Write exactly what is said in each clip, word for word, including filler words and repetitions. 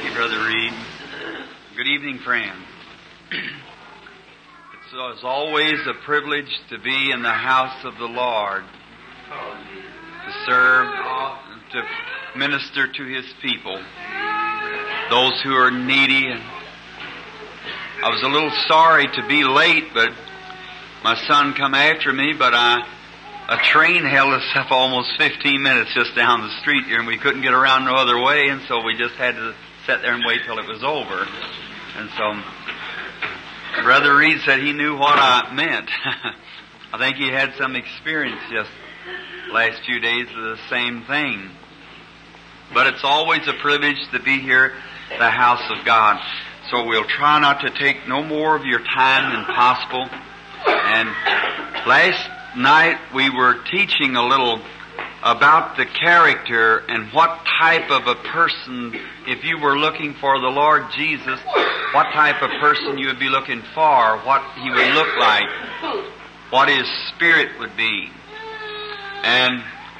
you, Brother Reed. Good evening, friends. It's, uh, it's always a privilege to be in the house of the Lord, to serve, to minister to His people, those who are needy. And I was a little sorry to be late, but my son come after me, but I, a train held us up almost fifteen minutes just down the street here, and we couldn't get around no other way, and so we just had to sit there and wait till it was over. And so Brother Reed said he knew what I meant. I think he had some experience just last few days of the same thing. But it's always a privilege to be here at the house of God. So we'll try not to take no more of your time than possible. And last night we were teaching a little about the character and what type of a person, if you were looking for the Lord Jesus, what type of person you would be looking for, what He would look like, what His spirit would be. And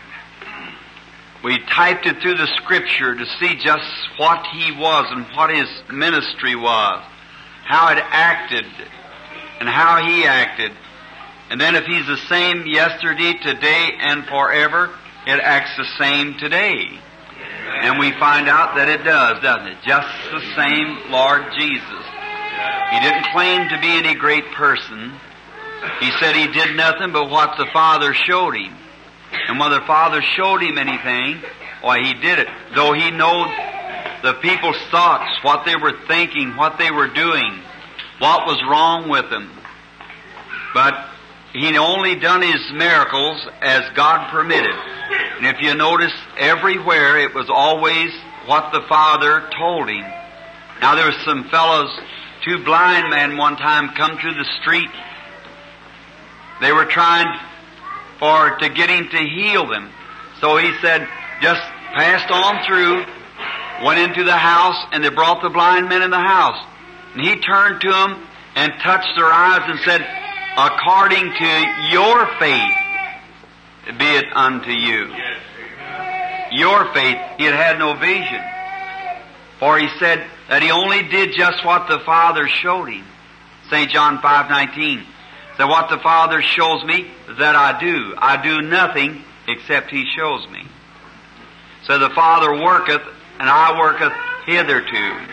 we typed it through the Scripture to see just what He was and what His ministry was, how it acted and how He acted. And then if He's the same yesterday, today, and forever, it acts the same today. And we find out that it does, doesn't it? Just the same Lord Jesus. He didn't claim to be any great person. He said He did nothing but what the Father showed Him. And when the Father showed Him anything, why, He did it. Though He knew the people's thoughts, what they were thinking, what they were doing, what was wrong with them. But He only done His miracles as God permitted. And if you notice, everywhere it was always what the Father told Him. Now there was some fellows, two blind men one time come through the street. They were trying for to get Him to heal them. So He said, just passed on through, went into the house, and they brought the blind men in the house. And He turned to them and touched their eyes and said, according to your faith, be it unto you. Your faith. He had had no vision. For He said that He only did just what the Father showed Him. Saint John five nineteen. Said, what the Father shows me, that I do. I do nothing except He shows me. So the Father worketh, and I worketh hitherto.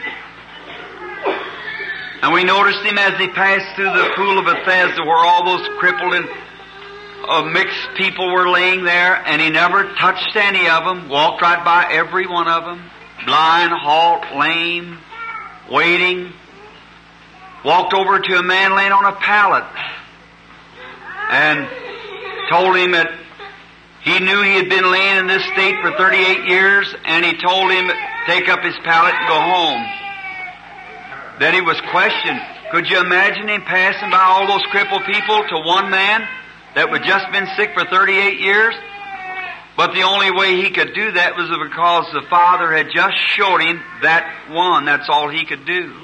And we noticed Him as He passed through the pool of Bethesda, where all those crippled and uh, mixed people were laying there, and He never touched any of them, walked right by every one of them, blind, halt, lame, waiting, walked over to a man laying on a pallet, and told him that he knew he had been laying in this state for thirty-eight years, and He told him to take up his pallet and go home. Then he was questioned. Could you imagine him passing by all those crippled people to one man that had just been sick for thirty-eight years? But the only way he could do that was because the Father had just showed him that one. That's all he could do.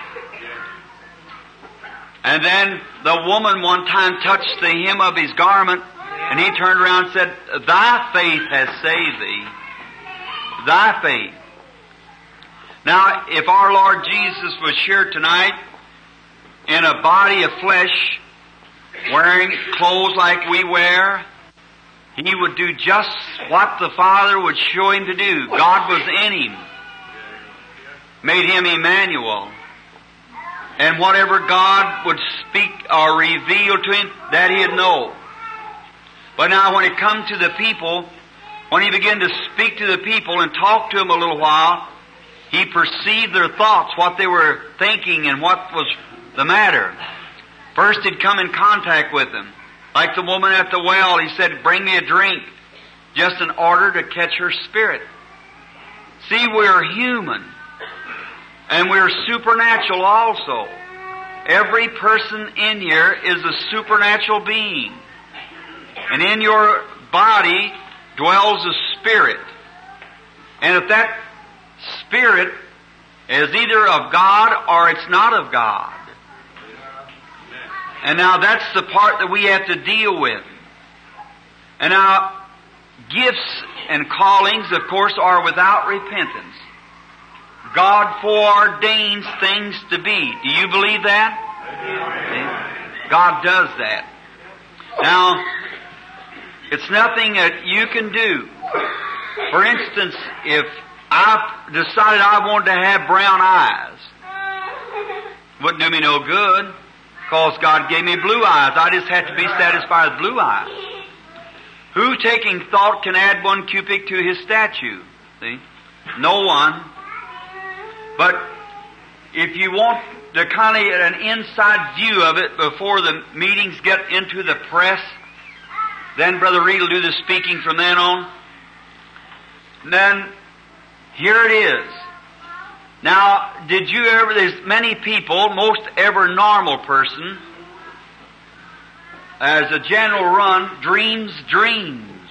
And then the woman one time touched the hem of his garment, and he turned around and said, thy faith has saved thee. Thy faith. Now, if our Lord Jesus was here tonight in a body of flesh, wearing clothes like we wear, He would do just what the Father would show Him to do. God was in Him. Made Him Emmanuel. And whatever God would speak or reveal to Him, that He'd know. But now when it come to the people, when He began to speak to the people and talk to them a little while, He perceived their thoughts, what they were thinking and what was the matter. First He'd come in contact with them. Like the woman at the well, He said, bring me a drink, just in order to catch her spirit. See, we're human. And we're supernatural also. Every person in here is a supernatural being. And in your body dwells a spirit. And if that spirit is either of God or it's not of God. And now that's the part that we have to deal with. And now, gifts and callings, of course, are without repentance. God foreordains things to be. Do you believe that? See? God does that. Now, it's nothing that you can do. For instance, if I decided I wanted to have brown eyes, wouldn't do me no good, because God gave me blue eyes. I just had to be satisfied with blue eyes. Who, taking thought, can add one cubit to his statue? See? No one. But if you want the kind of an inside view of it before the meetings get into the press, then Brother Reed will do the speaking from then on. Then, here it is. Now, did you ever, there's many people, most every normal person, as a general run, dreams dreams.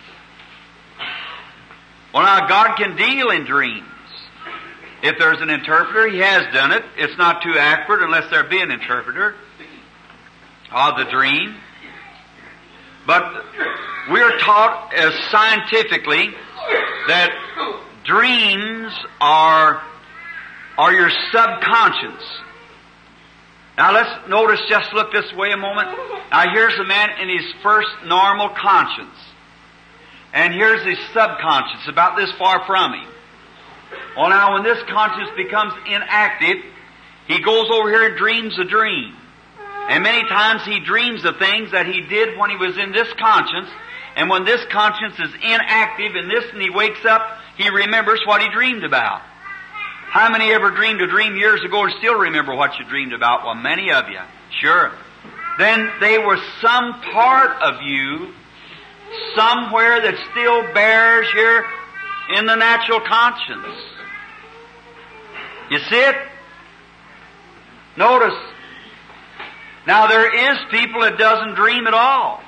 Well, now, God can deal in dreams. If there's an interpreter, He has done it. It's not too accurate unless there be an interpreter of the dream. But we're taught as scientifically that dreams are, are your subconscious. Now let's notice, just look this way a moment. Now here's a man in his first normal conscience. And here's his subconscious, about this far from him. Well, now when this conscience becomes inactive, he goes over here and dreams a dream. And many times he dreams of things that he did when he was in this conscience. And when this conscience is inactive in this and he wakes up, he remembers what he dreamed about. How many ever dreamed a dream years ago and still remember what you dreamed about? Well, many of you. Sure. Then they were some part of you somewhere that still bears here in the natural conscience. You see it? Notice. Now there is people that doesn't dream at all.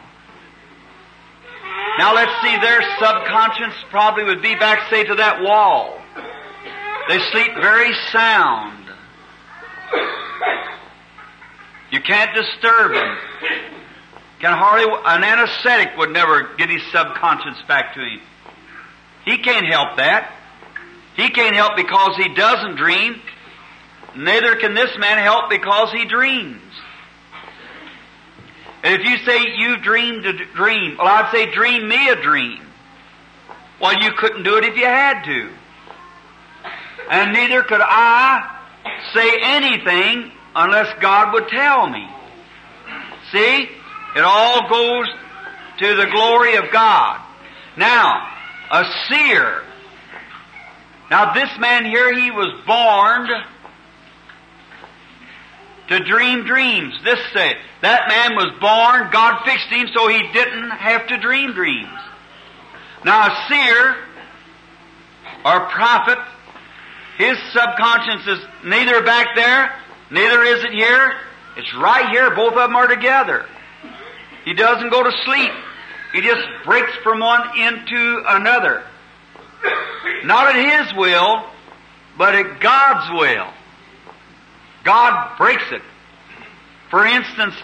Now let's see, their subconscious probably would be back, say, to that wall. They sleep very sound. You can't disturb them. Can hardly, an anesthetic would never get his subconscious back to him. He can't help that. He can't help because he doesn't dream. Neither can this man help because he dreams. And if you say you dreamed a dream, well, I'd say dream me a dream. Well, you couldn't do it if you had to. And neither could I say anything unless God would tell me. See? It all goes to the glory of God. Now, a seer. Now this man here, he was born to dream dreams. This say, that man was born, God fixed him so he didn't have to dream dreams. Now a seer or prophet, his subconscious is neither back there, neither is it here. It's right here, both of them are together. He doesn't go to sleep. He just breaks from one into another. Not at his will, but at God's will. God breaks it. For instance,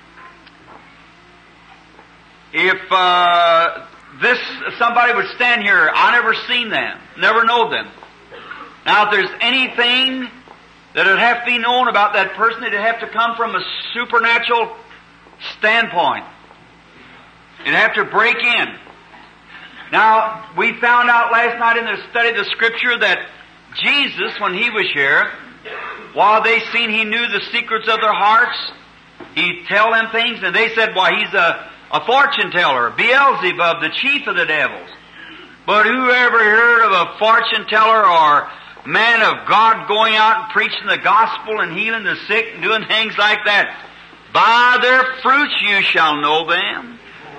if uh, this somebody would stand here, I never seen them, never know them. Now, if there's anything that would have to be known about that person, it'd have to come from a supernatural standpoint. It'd have to break in. Now, we found out last night in the study of the Scripture that Jesus, when He was here, while they seen He knew the secrets of their hearts, He'd tell them things, and they said, why, He's a, a fortune teller, Beelzebub, the chief of the devils. But whoever heard of a fortune teller or man of God going out and preaching the gospel and healing the sick and doing things like that? By their fruits you shall know them.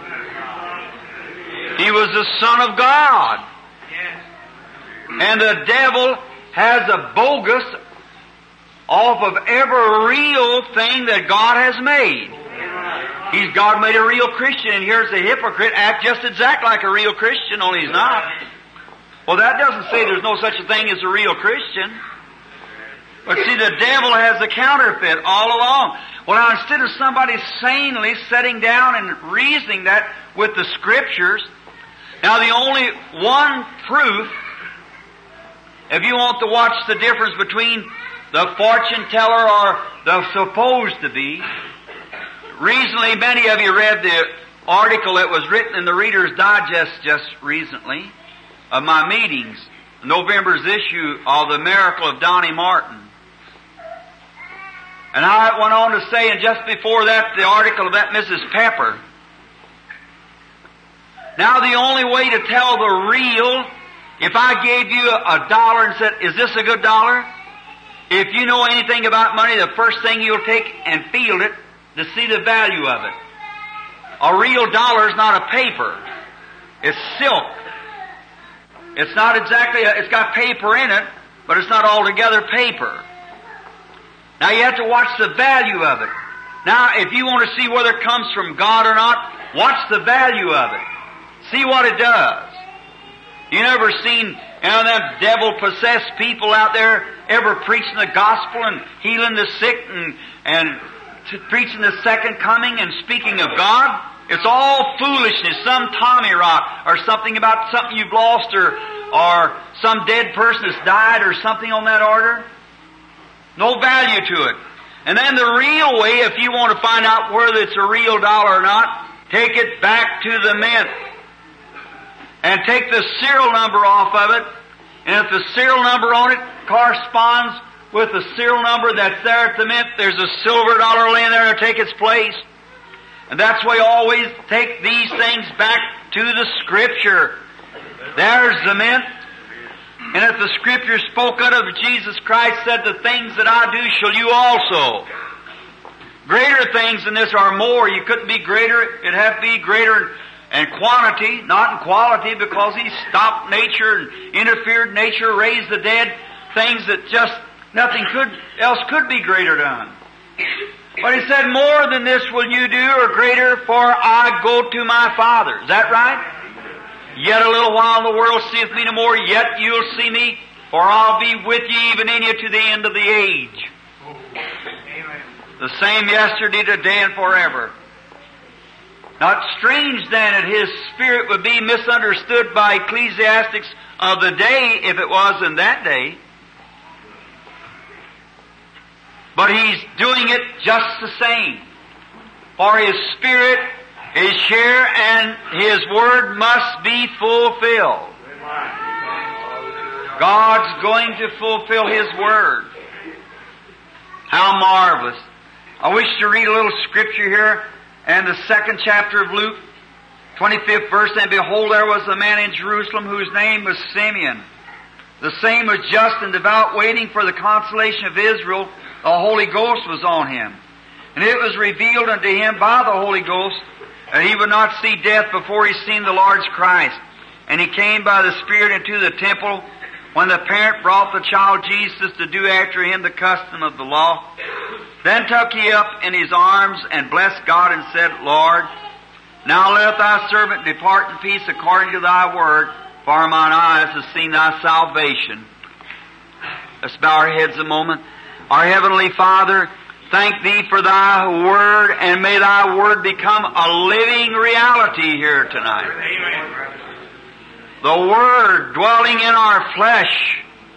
He was the Son of God. And the devil has a bogus off of every real thing that God has made. He's God made a real Christian, and here's a hypocrite act just exact like a real Christian, only he's not. Well, that doesn't say there's no such a thing as a real Christian. But see, the devil has a counterfeit all along. Well, now, instead of somebody sanely sitting down and reasoning that with the Scriptures, now the only one proof if you want to watch the difference between the fortune teller or the supposed to be, recently many of you read the article that was written in the Reader's Digest just recently of my meetings, November's issue of The Miracle of Donnie Martin. And I went on to say, and just before that, the article of that Missus Pepper. Now the only way to tell the real, if I gave you a dollar and said, is this a good dollar? If you know anything about money, the first thing you'll take and feel it to see the value of it. A real dollar is not a paper. It's silk. It's not exactly, a, it's got paper in it, but it's not altogether paper. Now you have to watch the value of it. Now if you want to see whether it comes from God or not, watch the value of it. See what it does. You never seen, you know, them devil-possessed people out there ever preaching the gospel and healing the sick and, and t- preaching the second coming and speaking of God? It's all foolishness, some Tommy Rock or something about something you've lost or, or some dead person that's died or something on that order. No value to it. And then the real way, if you want to find out whether it's a real dollar or not, take it back to the mint. And take the serial number off of it. And if the serial number on it corresponds with the serial number that's there at the mint, there's a silver dollar laying there to take its place. And that's why you always take these things back to the Scripture. There's the mint. And if the Scripture spoke out of Jesus Christ said, the things that I do shall you also. Greater things than this are more. You couldn't be greater. It'd have to be greater in quantity, not in quality, because He stopped nature and interfered in nature, raised the dead, things that just nothing could else could be greater done. But He said, more than this will you do, or greater, for I go to my Father. Is that right? Yet a little while the world seeth me no more, yet you'll see me, for I'll be with you, even in you, to the end of the age. Amen. The same yesterday, today, and forever. Not strange then that His Spirit would be misunderstood by ecclesiastics of the day, if it was in that day. But He's doing it just the same. For His Spirit is here and His Word must be fulfilled. God's going to fulfill His Word. How marvelous. I wish to read a little scripture here in the second chapter of Luke, twenty-fifth verse. And behold, there was a man in Jerusalem whose name was Simeon. The same was just and devout, waiting for the consolation of Israel. The Holy Ghost was on him. And it was revealed unto him by the Holy Ghost that he would not see death before he seen the Lord's Christ. And he came by the Spirit into the temple, when the parent brought the child Jesus to do after him the custom of the law. Then took he up in his arms and blessed God and said, Lord, now let thy servant depart in peace according to thy word, for mine eyes have seen thy salvation. Let's bow our heads a moment. Our Heavenly Father, thank Thee for Thy Word, and may Thy Word become a living reality here tonight. Amen. The Word dwelling in our flesh.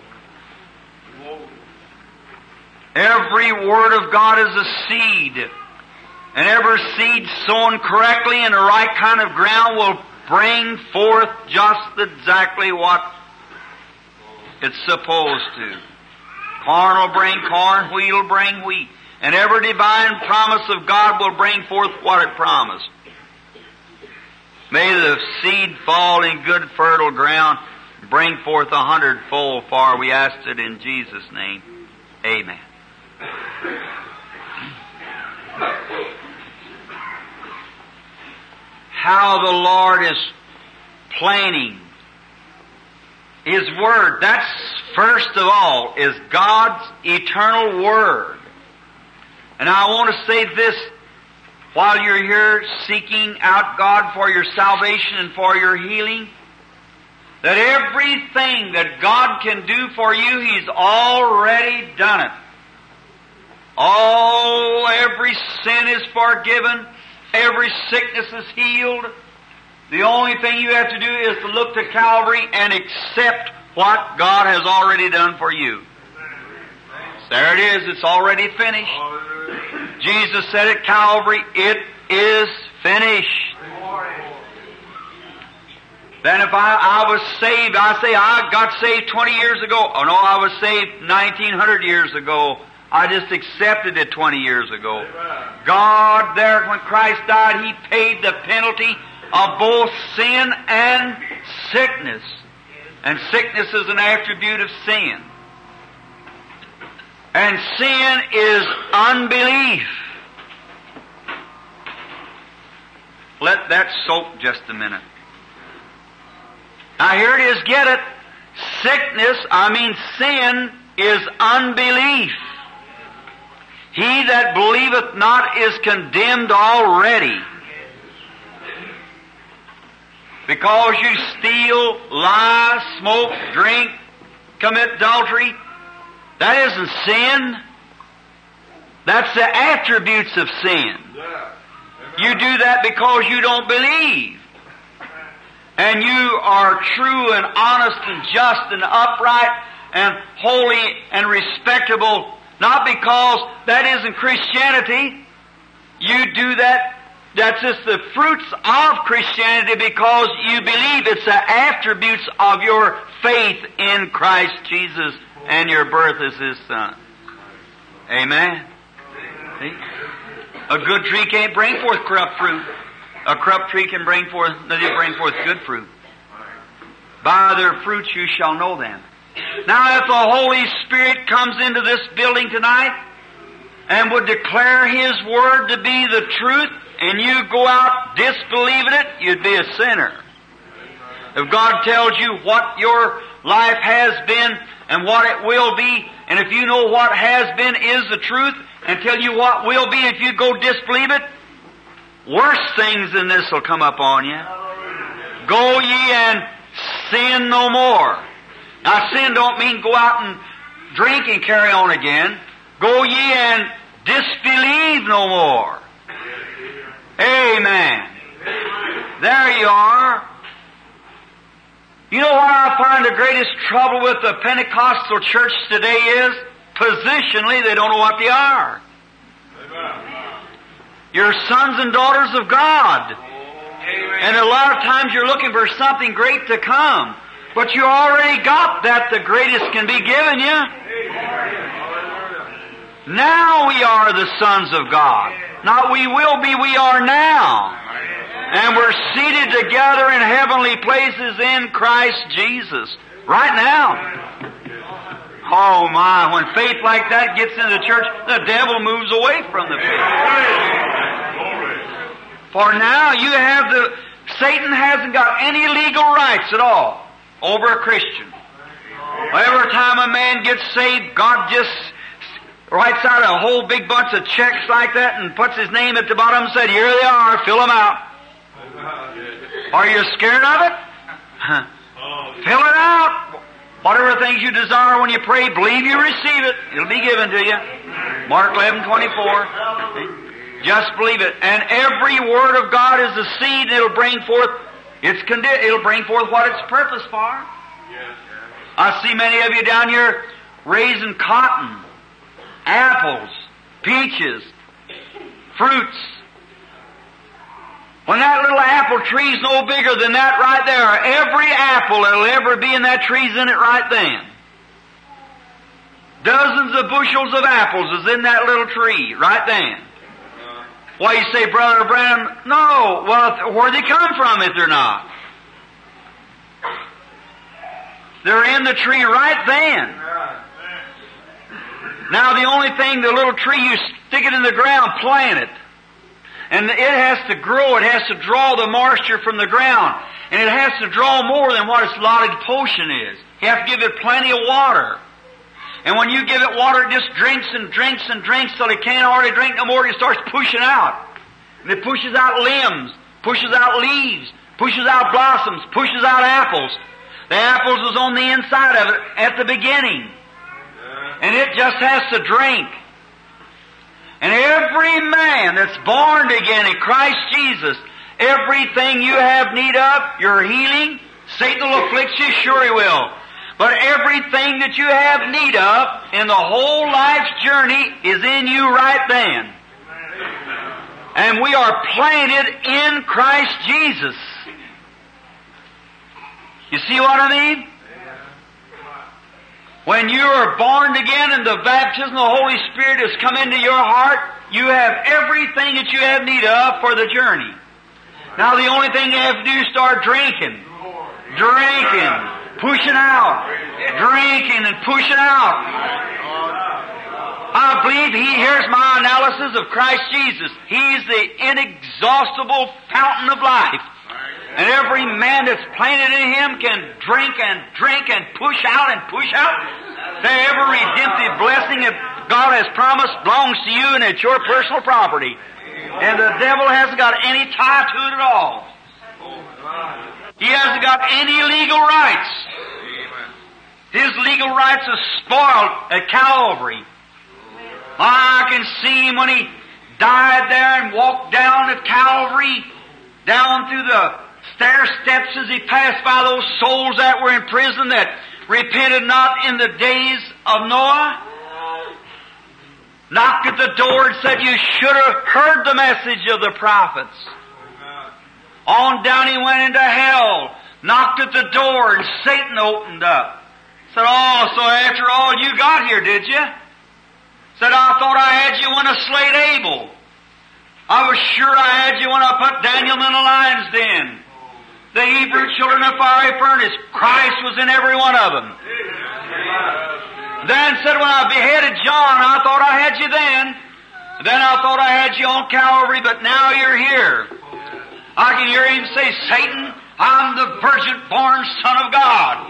Every Word of God is a seed, and every seed sown correctly in the right kind of ground will bring forth just exactly what it's supposed to. Corn will bring corn, wheat will bring wheat. And every divine promise of God will bring forth what it promised. May the seed fall in good fertile ground, bring forth a hundredfold, for we ask it in Jesus' name. Amen. How the Lord is planning His Word. That's first of all, is God's eternal Word. And I want to say this, while you're here seeking out God for your salvation and for your healing, that everything that God can do for you, He's already done it. All, every sin is forgiven, every sickness is healed. The only thing you have to do is to look to Calvary and accept what God has already done for you. There it is. It's already finished. Jesus said at Calvary, it is finished. Then if I, I was saved, I say I got saved twenty years ago. Oh no, I was saved nineteen hundred years ago. I just accepted it twenty years ago. God there, when Christ died, He paid the penalty of both sin and sickness. And sickness is an attribute of sin. And sin is unbelief. Let that soak just a minute. Now here it is, get it. Sickness, I mean sin, is unbelief. He that believeth not is condemned already. Because you steal, lie, smoke, drink, commit adultery, that isn't sin. That's the attributes of sin. You do that because you don't believe. And you are true and honest and just and upright and holy and respectable, not because that isn't Christianity. You do that, that's just the fruits of Christianity because you believe. It's the attributes of your faith in Christ Jesus and your birth as His Son. Amen. See? A good tree can't bring forth corrupt fruit. A corrupt tree can bring forth, they bring forth good fruit. By their fruits you shall know them. Now if the Holy Spirit comes into this building tonight and would declare His Word to be the truth, and you go out disbelieving it, you'd be a sinner. If God tells you what your life has been and what it will be, and if you know what has been is the truth, and tell you what will be, if you go disbelieve it, worse things than this will come upon you. Go ye and sin no more. Now sin don't mean go out and drink and carry on again. Go ye and disbelieve no more. Amen. There you are. You know what I find the greatest trouble with the Pentecostal church today is? Positionally, they don't know what they are. You're sons and daughters of God. And a lot of times you're looking for something great to come. But you already got that the greatest can be given you. Now we are the sons of God. Not we will be, we are now. And we're seated together in heavenly places in Christ Jesus. Right now. Oh my, when faith like that gets into the church, the devil moves away from the faith. For now you have the, Satan hasn't got any legal rights at all over a Christian. Every time a man gets saved, God just writes out a whole big bunch of checks like that and puts his name at the bottom and said, here they are, fill them out. Are you scared of it? Fill it out. Whatever things you desire when you pray, believe you receive it. It'll be given to you. Mark eleven twenty-four. Just believe it. And every word of God is a seed, and it'll bring forth its condi- it'll bring forth what it's purpose for. I see many of you down here raising cotton, apples, peaches, fruits. When that little apple tree's no bigger than that right there, every apple that'll ever be in that tree's in it right then. Dozens of bushels of apples is in that little tree right then. Why you say, Brother Branham? No. Well, where'd they come from if they're not? They're in the tree right then. Now the only thing, the little tree, you stick it in the ground, plant it. And it has to grow, it has to draw the moisture from the ground. And it has to draw more than what its allotted portion is. You have to give it plenty of water. And when you give it water, it just drinks and drinks and drinks till it can't hardly drink no more. It starts pushing out. And it pushes out limbs, pushes out leaves, pushes out blossoms, pushes out apples. The apples was on the inside of it at the beginning. And it just has to drink. And every man that's born again in Christ Jesus, everything you have need of, your healing, Satan will afflict you, sure he will. But everything that you have need of in the whole life's journey is in you right then. And we are planted in Christ Jesus. You see what I mean? When you are born again and the baptism of the Holy Spirit has come into your heart, you have everything that you have need of for the journey. Now the only thing you have to do is start drinking. Drinking. Pushing out. Drinking and pushing out. I believe He hears my analysis of Christ Jesus. He's the inexhaustible fountain of life. And every man that's planted in Him can drink and drink and push out and push out. The every redemptive blessing that God has promised belongs to you and it's your personal property. And the devil hasn't got any tie to it at all. He hasn't got any legal rights. His legal rights are spoiled at Calvary. I can see him when he died there and walked down at Calvary, down through the stair steps as he passed by those souls that were in prison that repented not in the days of Noah. Knocked at the door and said, you should have heard the message of the prophets. On down he went into hell, knocked at the door, and Satan opened up. Said, oh, so after all you got here, did you? Said, I thought I had you when I slayed Abel. I was sure I had you when I put Daniel in the lion's den. The Hebrew children of fiery furnace, Christ was in every one of them. Then said, when I beheaded John, I thought I had you then. Then I thought I had you on Calvary, but now you're here. I can hear him say, Satan, I'm the virgin-born Son of God.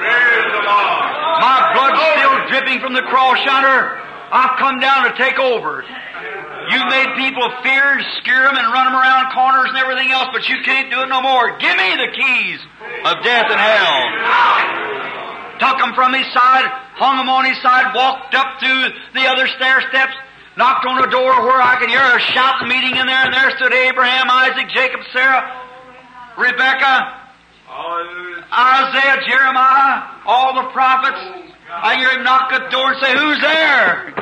My blood's still dripping from the cross yonder. I've come down to take over. You made people fear and scare them and run them around corners and everything else, but you can't do it no more. Give me the keys of death and hell. Took him from his side, hung him on his side, walked up through the other stair steps, knocked on the door where I could hear a shouting meeting in there, and there stood Abraham, Isaac, Jacob, Sarah, Rebecca, Isaiah, Jeremiah, all the prophets. I hear him knock at the door and say, who's there?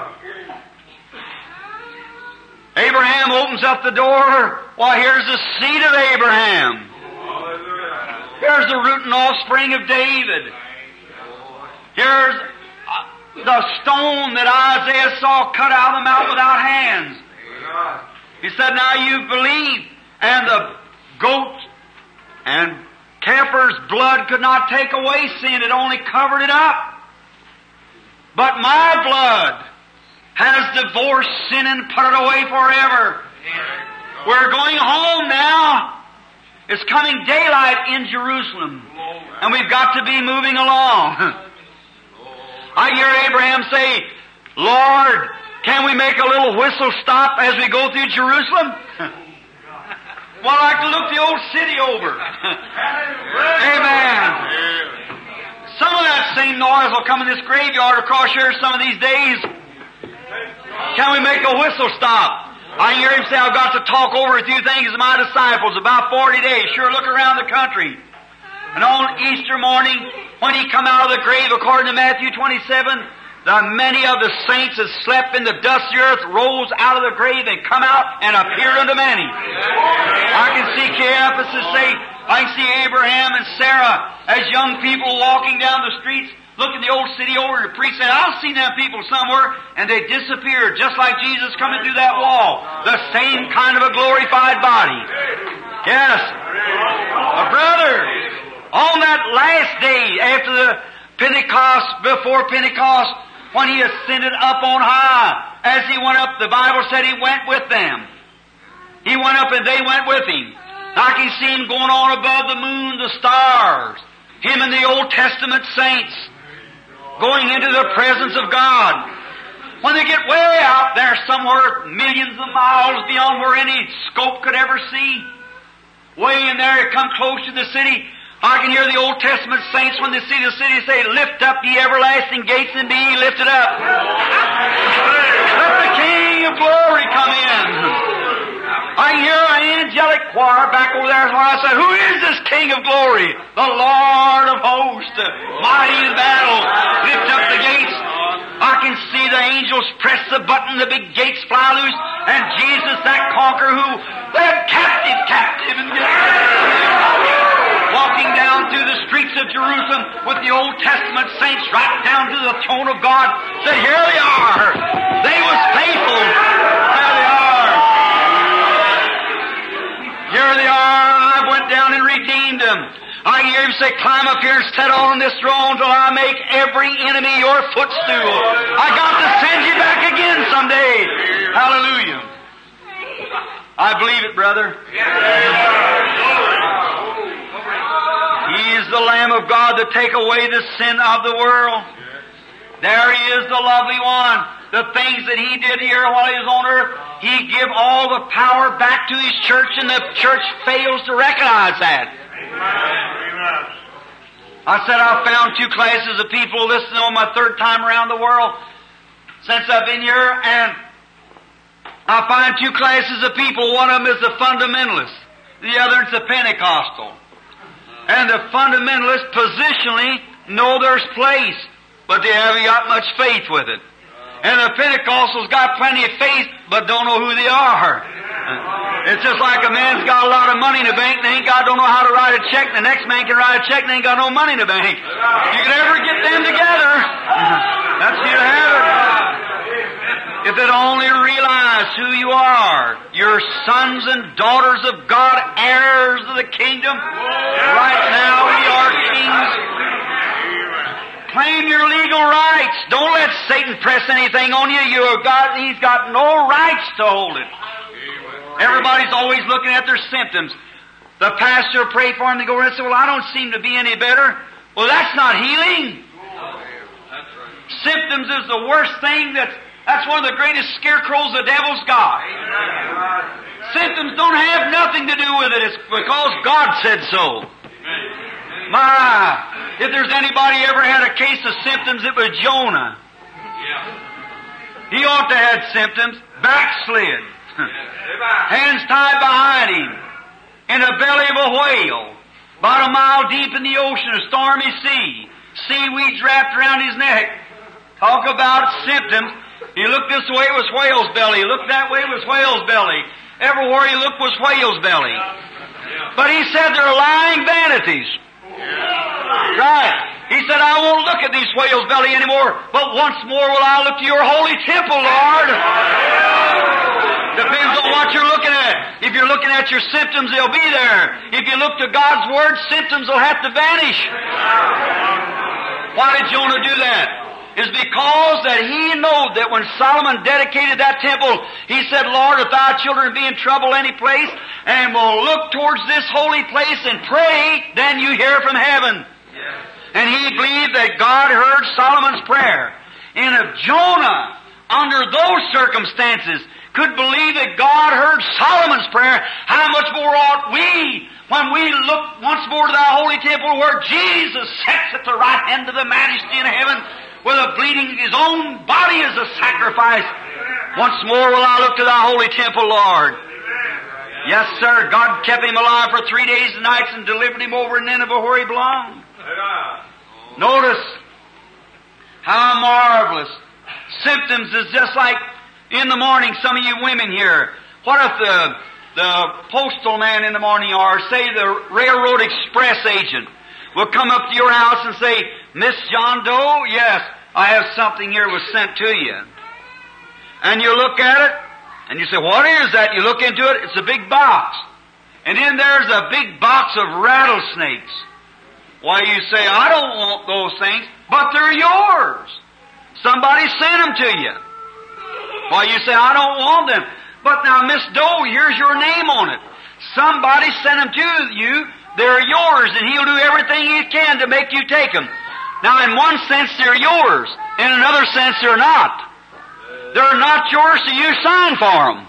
Abraham opens up the door. Why, here's the seed of Abraham. Here's the root and offspring of David. Here's the stone that Isaiah saw cut out of the mouth without hands. He said, now you believe. And the goat and heifer's blood could not take away sin. It only covered it up. But my blood has divorced sin and put it away forever. We're going home now. It's coming daylight in Jerusalem. And we've got to be moving along. I hear Abraham say, Lord, can we make a little whistle stop as we go through Jerusalem? Well, I like to look the old city over. Amen. Some of that same noise will come in this graveyard across here some of these days. Can we make a whistle stop? I hear him say, I've got to talk over a few things with my disciples. About forty days. Sure, look around the country. And on Easter morning, when he come out of the grave, according to Matthew twenty-seven, the many of the saints that slept in the dust of the earth rose out of the grave and come out and appear unto many. I can see Caiaphas say, I can see Abraham and Sarah as young people walking down the streets, looking the old city over, and the priest said, I've seen them people somewhere, and they disappeared, just like Jesus coming through that wall. The same kind of a glorified body. Yes. A brother, on that last day after the Pentecost, before Pentecost, when he ascended up on high, as he went up, the Bible said he went with them. He went up and they went with him. I can see him going on above the moon, the stars. Him and the Old Testament saints going into the presence of God. When they get way out there somewhere, millions of miles beyond where any scope could ever see, way in there, they come close to the city. I can hear the Old Testament saints when they see the city say, lift up ye everlasting gates and be ye lifted up. Let the King of glory come in. I hear an angelic choir back over there. I said, who is this King of glory? The Lord of hosts, mighty in battle. Lift up the gates. I can see the angels press the button, the big gates fly loose, and Jesus, that conqueror who led captive, captive, and walking down through the streets of Jerusalem with the Old Testament saints right down to the throne of God, said, here they are. They was faithful. There they are. Here they are. I went down and redeemed them. I hear him say, climb up here and sit on this throne till I make every enemy your footstool. I got to send you back again someday. Hallelujah. I believe it, brother. He is the Lamb of God to take away the sin of the world. There he is, the lovely one. The things that he did here while he was on earth, he give all the power back to his church, and the church fails to recognize that. I said I found two classes of people listening on my third time around the world since I've been here, and I find two classes of people. One of them is the fundamentalist. The other is the Pentecostal. And the fundamentalists positionally know there's place, but they haven't got much faith with it. And the Pentecostals got plenty of faith, but don't know who they are. It's just like a man's got a lot of money in the bank, and ain't got, don't know how to write a check, and the next man can write a check, and ain't got no money in the bank. You can ever get them together. That's you to have it. If they'd only realize who you are, you're sons and daughters of God, heirs of the kingdom. Right now we are kings. Claim your legal rights. Don't let Satan press anything on you. You have got, he's got no rights to hold it. Everybody's always looking at their symptoms. The pastor will pray for them. They go around and say, well, I don't seem to be any better. Well, that's not healing. Symptoms is the worst thing. That's, that's one of the greatest scarecrows the devil's got. Symptoms don't have nothing to do with it. It's because God said so. My, if there's anybody ever had a case of symptoms, it was Jonah. He ought to have had symptoms. Backslid. Hands tied behind him. In the belly of a whale. About a mile deep in the ocean, a stormy sea. Seaweeds wrapped around his neck. Talk about symptoms. He looked this way, it was whale's belly. He looked that way, it was whale's belly. Everywhere he looked was whale's belly. But he said they're lying vanities. Right. He said, I won't look at these whales' belly anymore, but once more will I look to your holy temple, Lord. Depends on what you're looking at. If you're looking at your symptoms, they'll be there. If you look to God's Word, symptoms will have to vanish. Why did Jonah do that? It's because that he knew that when Solomon dedicated that temple, he said, Lord, if thy children be in trouble any place, and will look towards this holy place and pray, then you hear from heaven. Yeah. And he believed that God heard Solomon's prayer. And if Jonah, under those circumstances, could believe that God heard Solomon's prayer, how much more ought we, when we look once more to thy holy temple where Jesus sits at the right hand of the majesty in heaven, with a bleeding his own body as a sacrifice. Once more will I look to thy holy temple, Lord. Yes, sir. God kept him alive for three days and nights and delivered him over in Nineveh where he belonged. Notice how marvelous. Symptoms is just like in the morning, some of you women here. What if the, the postal man in the morning, or say the railroad express agent, will come up to your house and say, Miss John Doe, yes, I have something here was sent to you. And you look at it, and you say, what is that? You look into it, it's a big box. And in there's a big box of rattlesnakes. Why, you say, I don't want those things, but they're yours. Somebody sent them to you. Why, you say, I don't want them. But now, Miss Doe, here's your name on it. Somebody sent them to you. They're yours, and he'll do everything he can to make you take them. Now, in one sense, they're yours. In another sense, they're not. They're not yours, so you sign for them.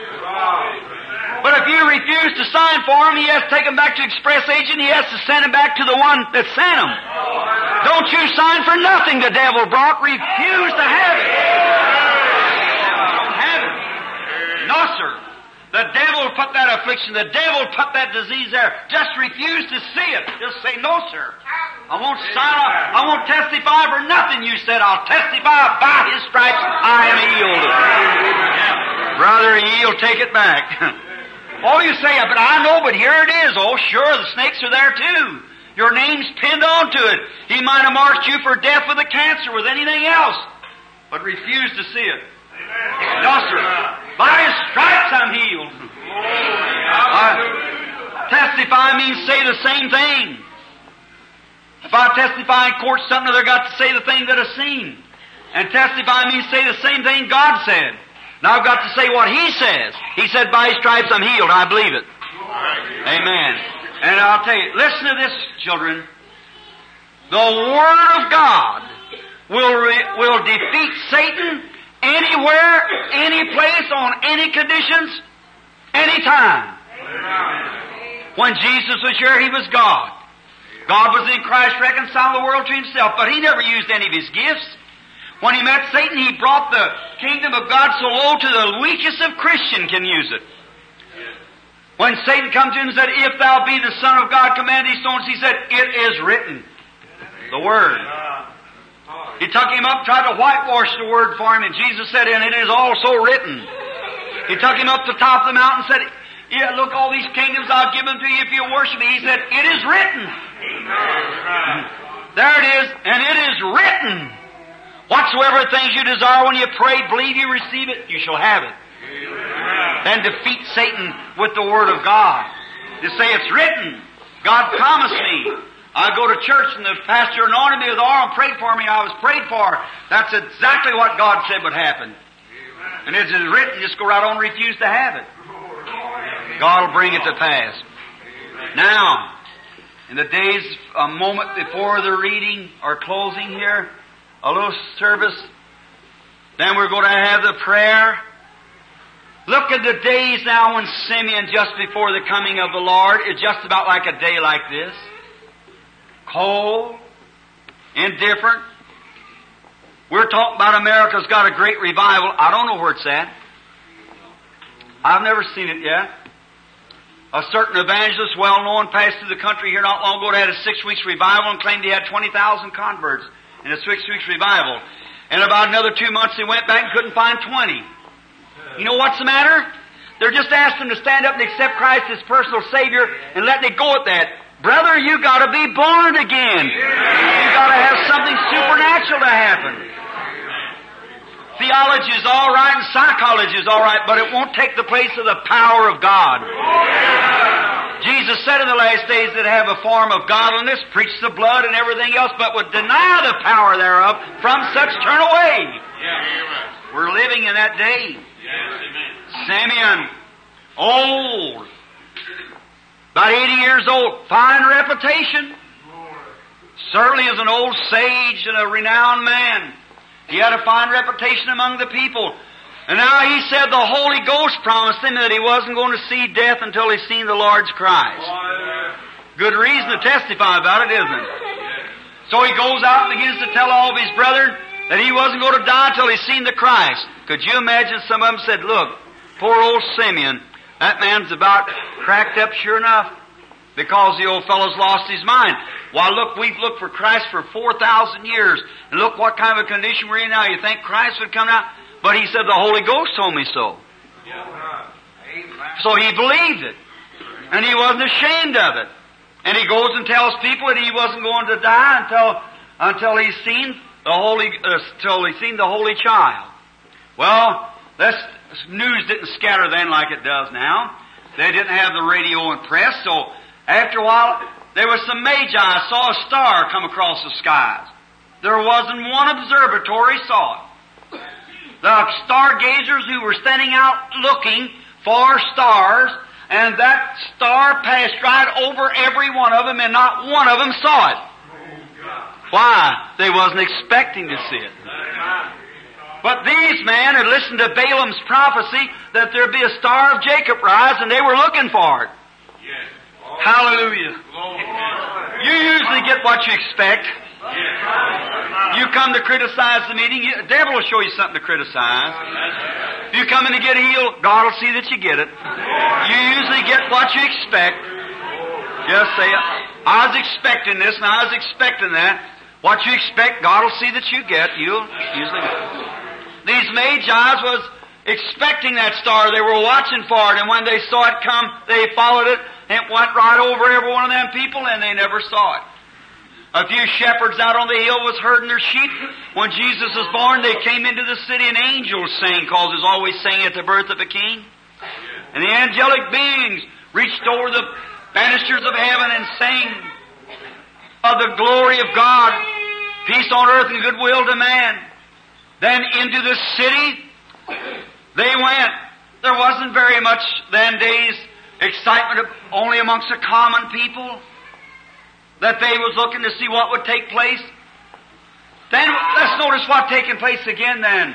But if you refuse to sign for them, he has to take them back to express agent. He has to send them back to the one that sent them. Don't you sign for nothing the devil brought. Refuse to have it. Don't have it. No, sir. The devil will put that affliction, the devil put that disease there. Just refuse to see it. Just say, no, sir. I won't sign off. I won't testify for nothing you said. I'll testify by His stripes I am healed. Brother, he'll take it back. Oh, you say, but I know, but here it is. Oh, sure, the snakes are there too. Your name's pinned onto it. He might have marked you for death with a cancer, with anything else, but refuse to see it. No, sir. By His stripes I'm healed. Uh, testify means say the same thing. If I testify in court something, they've got to say the thing that I've seen. And testify means say the same thing God said. Now I've got to say what He says. He said, by His stripes I'm healed. I believe it. Amen. And I'll tell you, listen to this, children. The Word of God will re- will defeat Satan anywhere, any place, on any conditions, any time. When Jesus was here, He was God. God was in Christ reconciling the world to Himself, but He never used any of His gifts. When He met Satan, He brought the kingdom of God so low to the weakest of Christians can use it. When Satan comes to Him and said, if thou be the Son of God, command these stones, He said, it is written. The Word. He took Him up, tried to whitewash the Word for Him, and Jesus said, and it is also written. He took Him up to the top of the mountain and said, yeah, look, all these kingdoms I'll give them to you if you worship me. He said, it is written. There it is, and it is written. Whatsoever things you desire when you pray, believe you receive it, you shall have it. Then defeat Satan with the Word of God. To say it's written. God promised me. I go to church and the pastor anointed me with oil and prayed for me. I was prayed for. That's exactly what God said would happen. And it is written, just go right on and refuse to have it. God will bring it to pass. Now, in the days, a moment before the reading or closing here, a little service, then we're going to have the prayer. Look at the days now when Simeon, just before the coming of the Lord, is just about like a day like this. Cold, indifferent. We're talking about America's got a great revival. I don't know where it's at. I've never seen it yet. A certain evangelist, well known, passed through the country here not long ago, had a six weeks revival and claimed he had twenty thousand converts in a six weeks revival. And about another two months he went back and couldn't find twenty. You know what's the matter? They're just asking him to stand up and accept Christ as personal Savior and letting it go at that. Brother, you gotta be born again. You gotta have something supernatural to happen. Theology is all right and psychology is all right, but it won't take the place of the power of God. Jesus said in the last days that have a form of godliness, preach the blood and everything else, but would deny the power thereof, from such turn away. We're living in that day. Simeon, old, about eighty years old, fine reputation. Certainly is an old sage and a renowned man. He had a fine reputation among the people. And now he said the Holy Ghost promised him that he wasn't going to see death until he seen the Lord's Christ. Good reason to testify about it, isn't it? So he goes out and begins to tell all of his brethren that he wasn't going to die until he seen the Christ. Could you imagine some of them said, look, poor old Simeon, that man's about cracked up sure enough because the old fellow's lost his mind. Why, look, we've looked for Christ for four thousand years, and look what kind of a condition we're in now. You think Christ would come out? But he said the Holy Ghost told me so. So he believed it. And he wasn't ashamed of it. And he goes and tells people that he wasn't going to die until until he's seen the Holy uh, until he's seen the Holy Child. Well, this news didn't scatter then like it does now. They didn't have the radio and press, so after a while there was some magi saw a star come across the skies. There wasn't one observatory saw it. The stargazers who were standing out looking for stars, and that star passed right over every one of them, and not one of them saw it. Why? They wasn't expecting to see it. But these men had listened to Balaam's prophecy that there'd be a star of Jacob rise, and they were looking for it. Hallelujah. You usually get what you expect. You come to criticize the meeting, the devil will show you something to criticize. If you come in to get healed, God will see that you get it. You usually get what you expect. Just say, I was expecting this and I was expecting that. What you expect, God will see that you get. You'll usually get it. These Magi's was expecting that star. They were watching for it, and when they saw it come, they followed it, and it went right over every one of them people, and they never saw it. A few shepherds out on the hill was herding their sheep. When Jesus was born, they came into the city, and angels sang, because there's always singing at the birth of a king. And the angelic beings reached over the banisters of heaven and sang of the glory of God, peace on earth and goodwill to man. Then into the city they went. There wasn't very much then days excitement only amongst the common people, that they was looking to see what would take place. Then let's notice what taking place again then.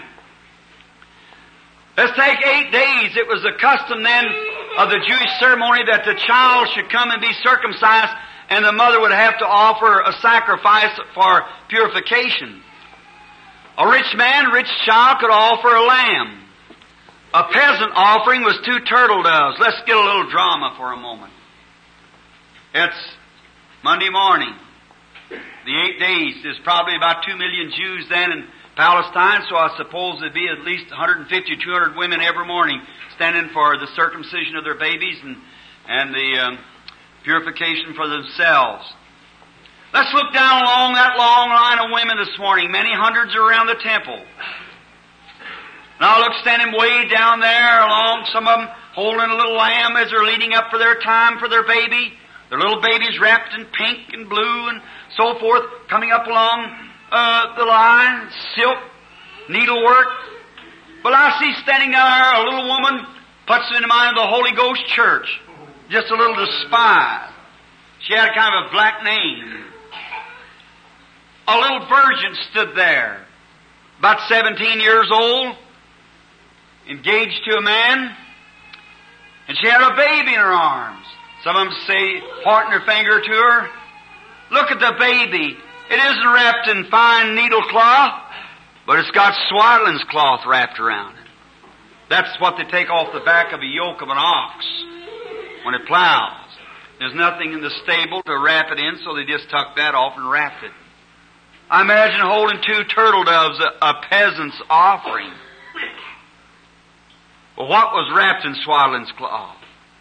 Let's take eight days. It was the custom then of the Jewish ceremony that the child should come and be circumcised, and the mother would have to offer a sacrifice for purification. A rich man, rich child could offer a lamb. A peasant offering was two turtle doves. Let's get a little drama for a moment. It's Monday morning. The eight days. There's probably about two million Jews then in Palestine, so I suppose there'd be at least one hundred fifty, two hundred women every morning standing for the circumcision of their babies and, and the um, purification for themselves. Let's look down along that long line of women this morning. Many hundreds are around the temple. Now look, standing way down there along, some of them holding a little lamb as they're leading up for their time for their baby. Their little baby's wrapped in pink and blue and so forth, coming up along uh, the line, silk, needlework. But I see standing there a little woman, puts me in mind of the Holy Ghost Church, just a little despised. She had a kind of a black name. A little virgin stood there, about seventeen years old, engaged to a man, and she had a baby in her arms. Some of them say, pointing their finger to her, look at the baby. It isn't wrapped in fine needle cloth, but it's got swaddling's cloth wrapped around it. That's what they take off the back of a yoke of an ox when it plows. There's nothing in the stable to wrap it in, so they just tucked that off and wrapped it. I imagine holding two turtle doves, a, a peasant's offering. Well, what was wrapped in swaddling's cloth?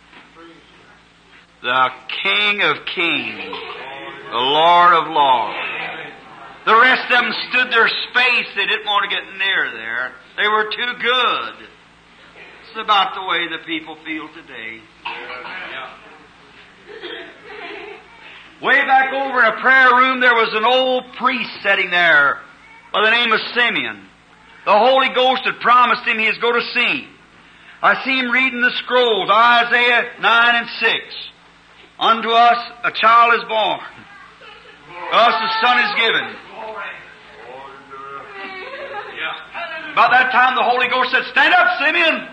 The King of Kings, the Lord of Lords. The rest of them stood their space. They didn't want to get near there. They were too good. It's about the way the people feel today. Way back over in a prayer room, there was an old priest sitting there by the name of Simeon. The Holy Ghost had promised him he was going to see. I see him reading the scrolls, Isaiah nine and six. Unto us a child is born. To us a son is given. About that time the Holy Ghost said, stand up, Simeon.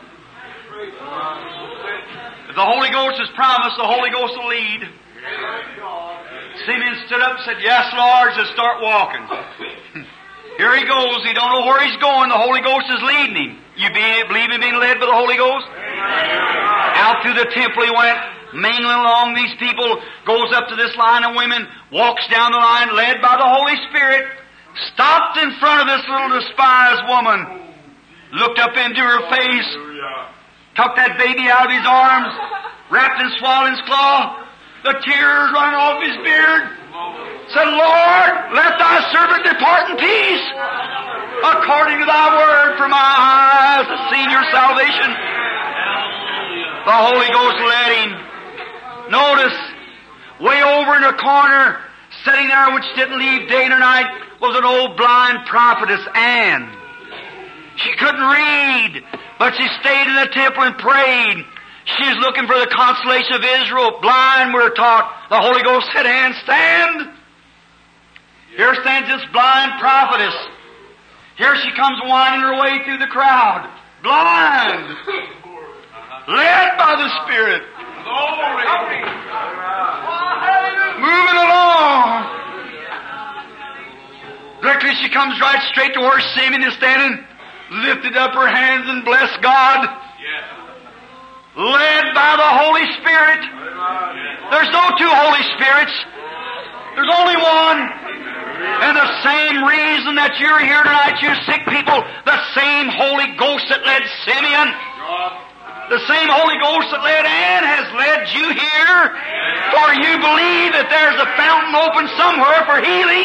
If the Holy Ghost has promised, the Holy Ghost will lead. Simeon stood up and said, yes, Lord, just start walking. Here he goes. He don't know where he's going. The Holy Ghost is leading him. You be, believe him being led by the Holy Ghost? Out through the temple he went, mingling along these people, goes up to this line of women, walks down the line, led by the Holy Spirit, stopped in front of this little despised woman, looked up into her face, took that baby out of his arms, wrapped in swaddling's cloth, the tears running off his beard, said, Lord, let thy servant depart in peace, according to thy word, for my eyes have seen your salvation. The Holy Ghost led him. Notice, way over in a corner, sitting there, which didn't leave day nor night, was an old blind prophetess, Anne. She couldn't read, but she stayed in the temple and prayed. She was looking for the consolation of Israel. Blind, we're taught. The Holy Ghost said, Anne, stand. Here stands this blind prophetess. Here she comes winding her way through the crowd. Blind. Led by the Spirit. Moving along. Directly she comes right straight to where Simeon is standing, lifted up her hands and blessed God. Yes. Led by the Holy Spirit. There's no two Holy Spirits. There's only one. And the same reason that you're here tonight, you sick people, the same Holy Ghost that led Simeon, the same Holy Ghost that led Anne has led you here. For you believe that there's a fountain open somewhere for healing.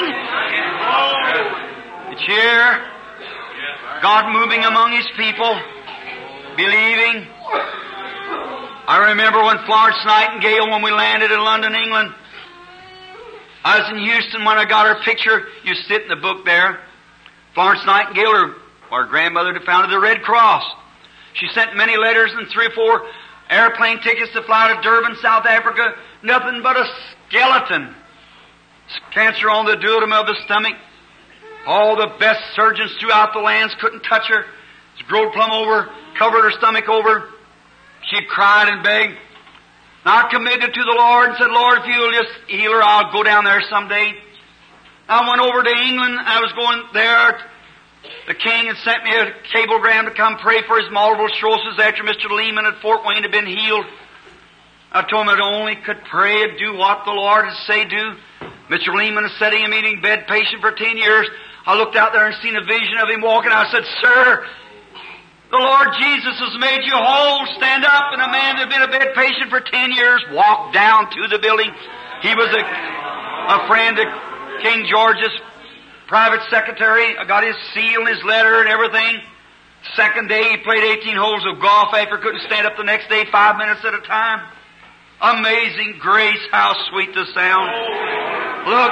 It's here. God moving among His people, believing. I remember when Florence Nightingale, when we landed in London, England, I was in Houston when I got her picture. You sit in the book there. Florence Nightingale, her, our grandmother, that founded the Red Cross. She sent many letters and three or four airplane tickets to fly to Durban, South Africa. Nothing but a skeleton. Cancer on the duodenum of the stomach. All the best surgeons throughout the lands couldn't touch her. She growed plumb over, covered her stomach over. She cried and begged. And I committed to the Lord and said, Lord, if you'll just heal her, I'll go down there someday. I went over to England. I was going there. The king had sent me a cablegram to come pray for his multiple sclerosis after Mister Lehman at Fort Wayne had been healed. I told him I only could pray and do what the Lord had say do. Mister Lehman is sitting in a meeting bed patient for ten years. I looked out there and seen a vision of him walking. I said, Sir, the Lord Jesus has made you whole. Stand up. And a man that had been a bed patient for ten years walked down to the building. He was a, a friend of King George's private secretary. I got his seal and his letter and everything. Second day he played eighteen holes of golf after couldn't stand up the next day five minutes at a time. Amazing grace, how sweet the sound. Look,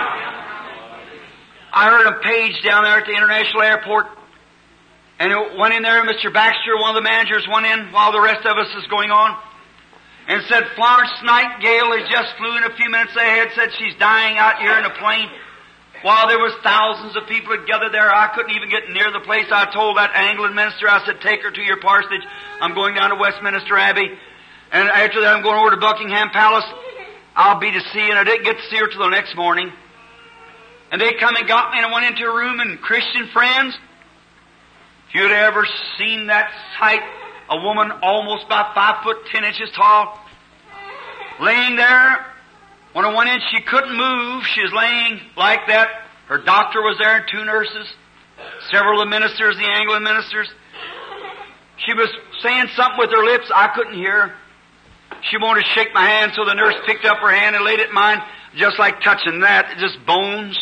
I heard a page down there at the International Airport, and it went in there, Mister Baxter, one of the managers, went in while the rest of us is going on, and said, Florence Nightingale has just flew in a few minutes ahead, said she's dying out here in a plane. While there was thousands of people that gathered there, I couldn't even get near the place. I told that Anglican minister, I said, take her to your parsonage. I'm going down to Westminster Abbey. And after that, I'm going over to Buckingham Palace. I'll be to see, and I didn't get to see her till the next morning. And they come and got me, and I went into a room, and Christian friends, if you'd ever seen that sight, a woman almost about five foot ten inches tall, laying there. When I went in, she couldn't move. She was laying like that. Her doctor was there and two nurses, several of the ministers, the Anglican ministers. She was saying something with her lips. I couldn't hear her. She wanted to shake my hand, so the nurse picked up her hand and laid it in mine, just like touching that, just bones.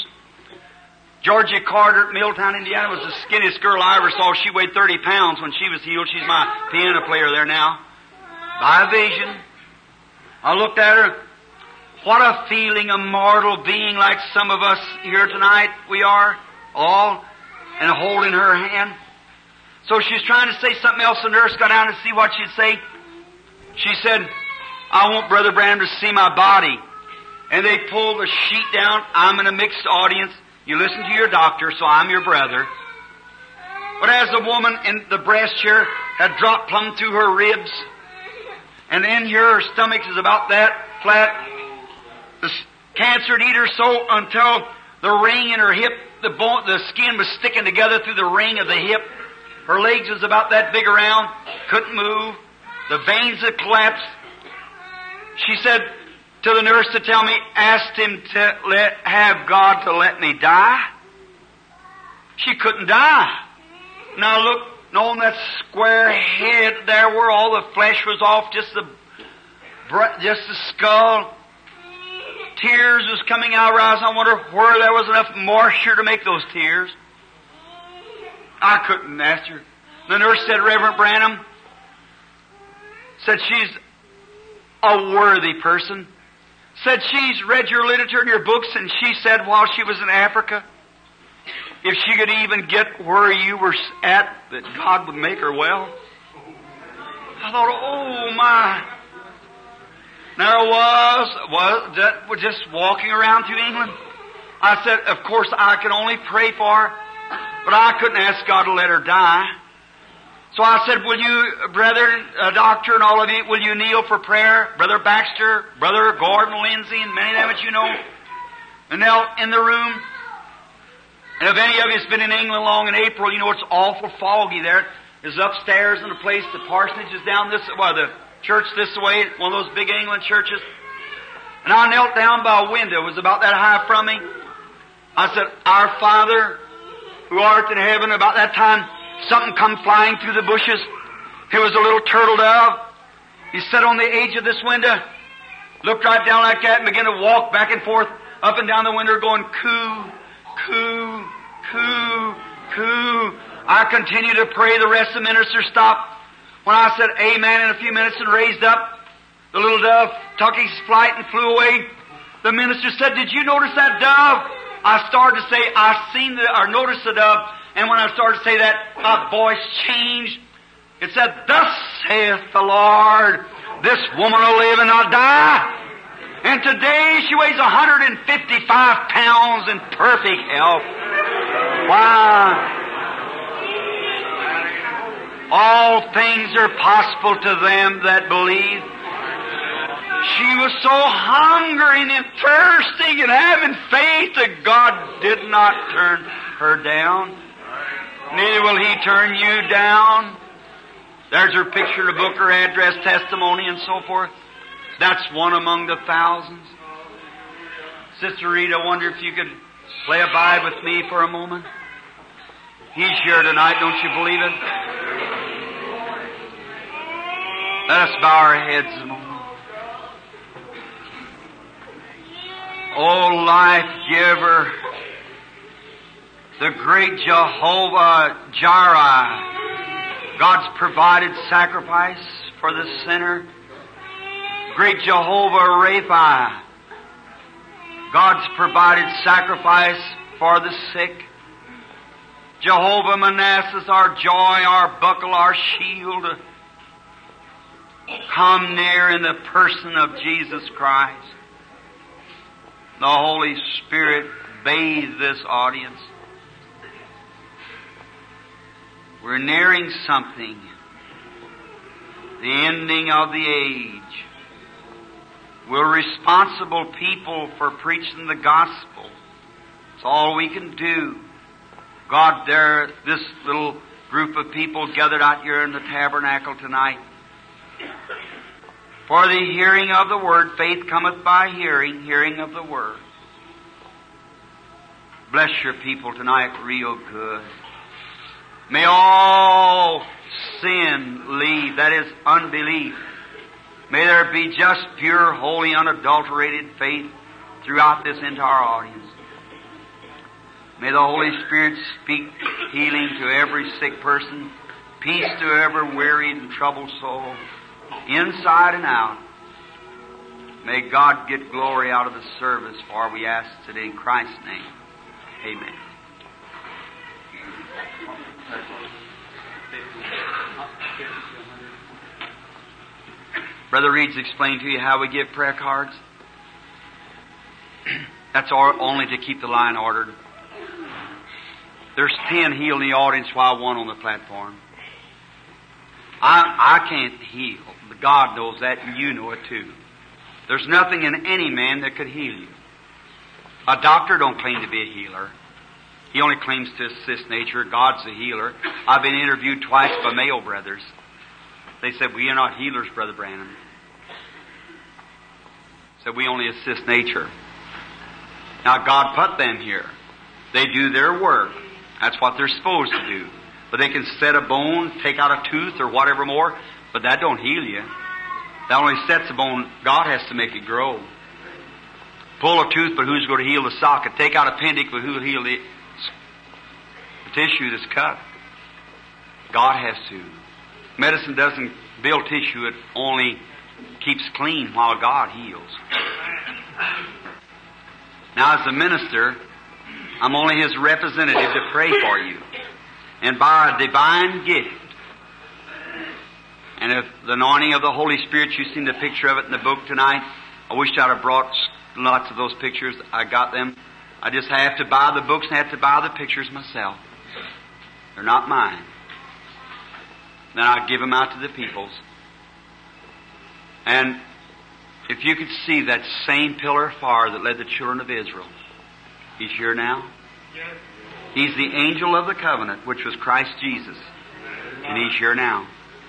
Georgia Carter at Milltown, Indiana, was the skinniest girl I ever saw. She weighed thirty pounds when she was healed. She's my piano player there now. By vision. I looked at her. What a feeling, a mortal being like some of us here tonight, we are, all, and holding her hand. So she's trying to say something else. The nurse got down to see what she'd say. She said, I want Brother Branham to see my body. And they pulled the sheet down. I'm in a mixed audience. You listen to your doctor, so I'm your brother. But as the woman in the breast here had dropped plumb through her ribs, and in here her stomach is about that flat, the cancer had eaten her so until the ring in her hip, the bone, the skin was sticking together through the ring of the hip. Her legs was about that big around, couldn't move. The veins had collapsed. She said to the nurse to tell me, asked him to let, have God to let me die. She couldn't die. Now look, on that square head there where all the flesh was off, just the, just the skull. Tears was coming out of her eyes. I wonder where there was enough moisture to make those tears. I couldn't ask her. The nurse said, Reverend Branham, said she's a worthy person. Said she's read your literature and your books, and she said while she was in Africa, if she could even get where you were at, that God would make her well. I thought, oh my. There was, was, that was just walking around through England. I said, of course I can only pray for her, but I couldn't ask God to let her die. So I said, will you, brother, uh, doctor, and all of you, will you kneel for prayer? Brother Baxter, Brother Gordon Lindsay, and many of them that you know, and knelt in the room. And if any of you has been in England long in April, you know it's awful foggy there. It's upstairs in a place, the parsonage is down this, well, the church this way, one of those big England churches. And I knelt down by a window, it was about that high from me. I said, Our Father, who art in heaven. About that time, something come flying through the bushes. It was a little turtle dove. He sat on the edge of this window, looked right down like that, and began to walk back and forth, up and down the window, going coo, coo, coo, coo. I continued to pray. The rest of the minister stopped. When I said amen in a few minutes and raised up, the little dove took his flight and flew away. The minister said, Did you notice that dove? I started to say, I seen the, or noticed the dove, and when I started to say that, my voice changed. It said, Thus saith the Lord, this woman will live and not die. And today she weighs one hundred fifty-five pounds in perfect health. Why? All things are possible to them that believe. She was so hungering and thirsting and having faith that God did not turn her down. Neither will He turn you down. There's her picture, the book, her address, testimony, and so forth. That's one among the thousands. Sister Rita, I wonder if you could play a bye with me for a moment. He's here tonight, don't you believe it? Let us bow our heads a moment. Oh, life giver, the great Jehovah Jireh, God's provided sacrifice for the sinner. Great Jehovah Rapha, God's provided sacrifice for the sick. Jehovah Manasseh, our joy, our buckle, our shield. Come near in the person of Jesus Christ. The Holy Spirit bathe this audience. We're nearing something. The ending of the age. We're responsible people for preaching the gospel. It's all we can do. God, there, this little group of people gathered out here in the tabernacle tonight. For the hearing of the word, faith cometh by hearing, hearing of the word. Bless your people tonight real good. May all sin leave, that is unbelief. May there be just pure, holy, unadulterated faith throughout this entire audience. May the Holy Spirit speak healing to every sick person, peace to every wearied and troubled soul, inside and out. May God get glory out of the service, for we ask today in Christ's name. Amen. Brother Reed's explained to you how we give prayer cards. That's all, only to keep the line ordered. There's ten healed in the audience while one on the platform. I, I can't heal. But God knows that, and you know it too. There's nothing in any man that could heal you. A doctor don't claim to be a healer. He only claims to assist nature. God's the healer. I've been interviewed twice by Mayo brothers. They said, we are not healers, Brother Branham. Said, we only assist nature. Now, God put them here. They do their work. That's what they're supposed to do. But they can set a bone, take out a tooth or whatever more, but that don't heal you. That only sets a bone. God has to make it grow. Pull a tooth, but who's going to heal the socket? Take out appendix, but who will heal the, the tissue that's cut? God has to. Medicine doesn't build tissue, it only keeps clean while God heals. Now, as a minister, I'm only His representative to pray for you. And by a divine gift, and if the anointing of the Holy Spirit, you've seen the picture of it in the book tonight. I wish I'd have brought lots of those pictures. I got them. I just have to buy the books and have to buy the pictures myself. They're not mine. Then I give them out to the peoples. And if you could see that same pillar of fire that led the children of Israel. He's here now. He's the angel of the covenant, which was Christ Jesus. And He's here now.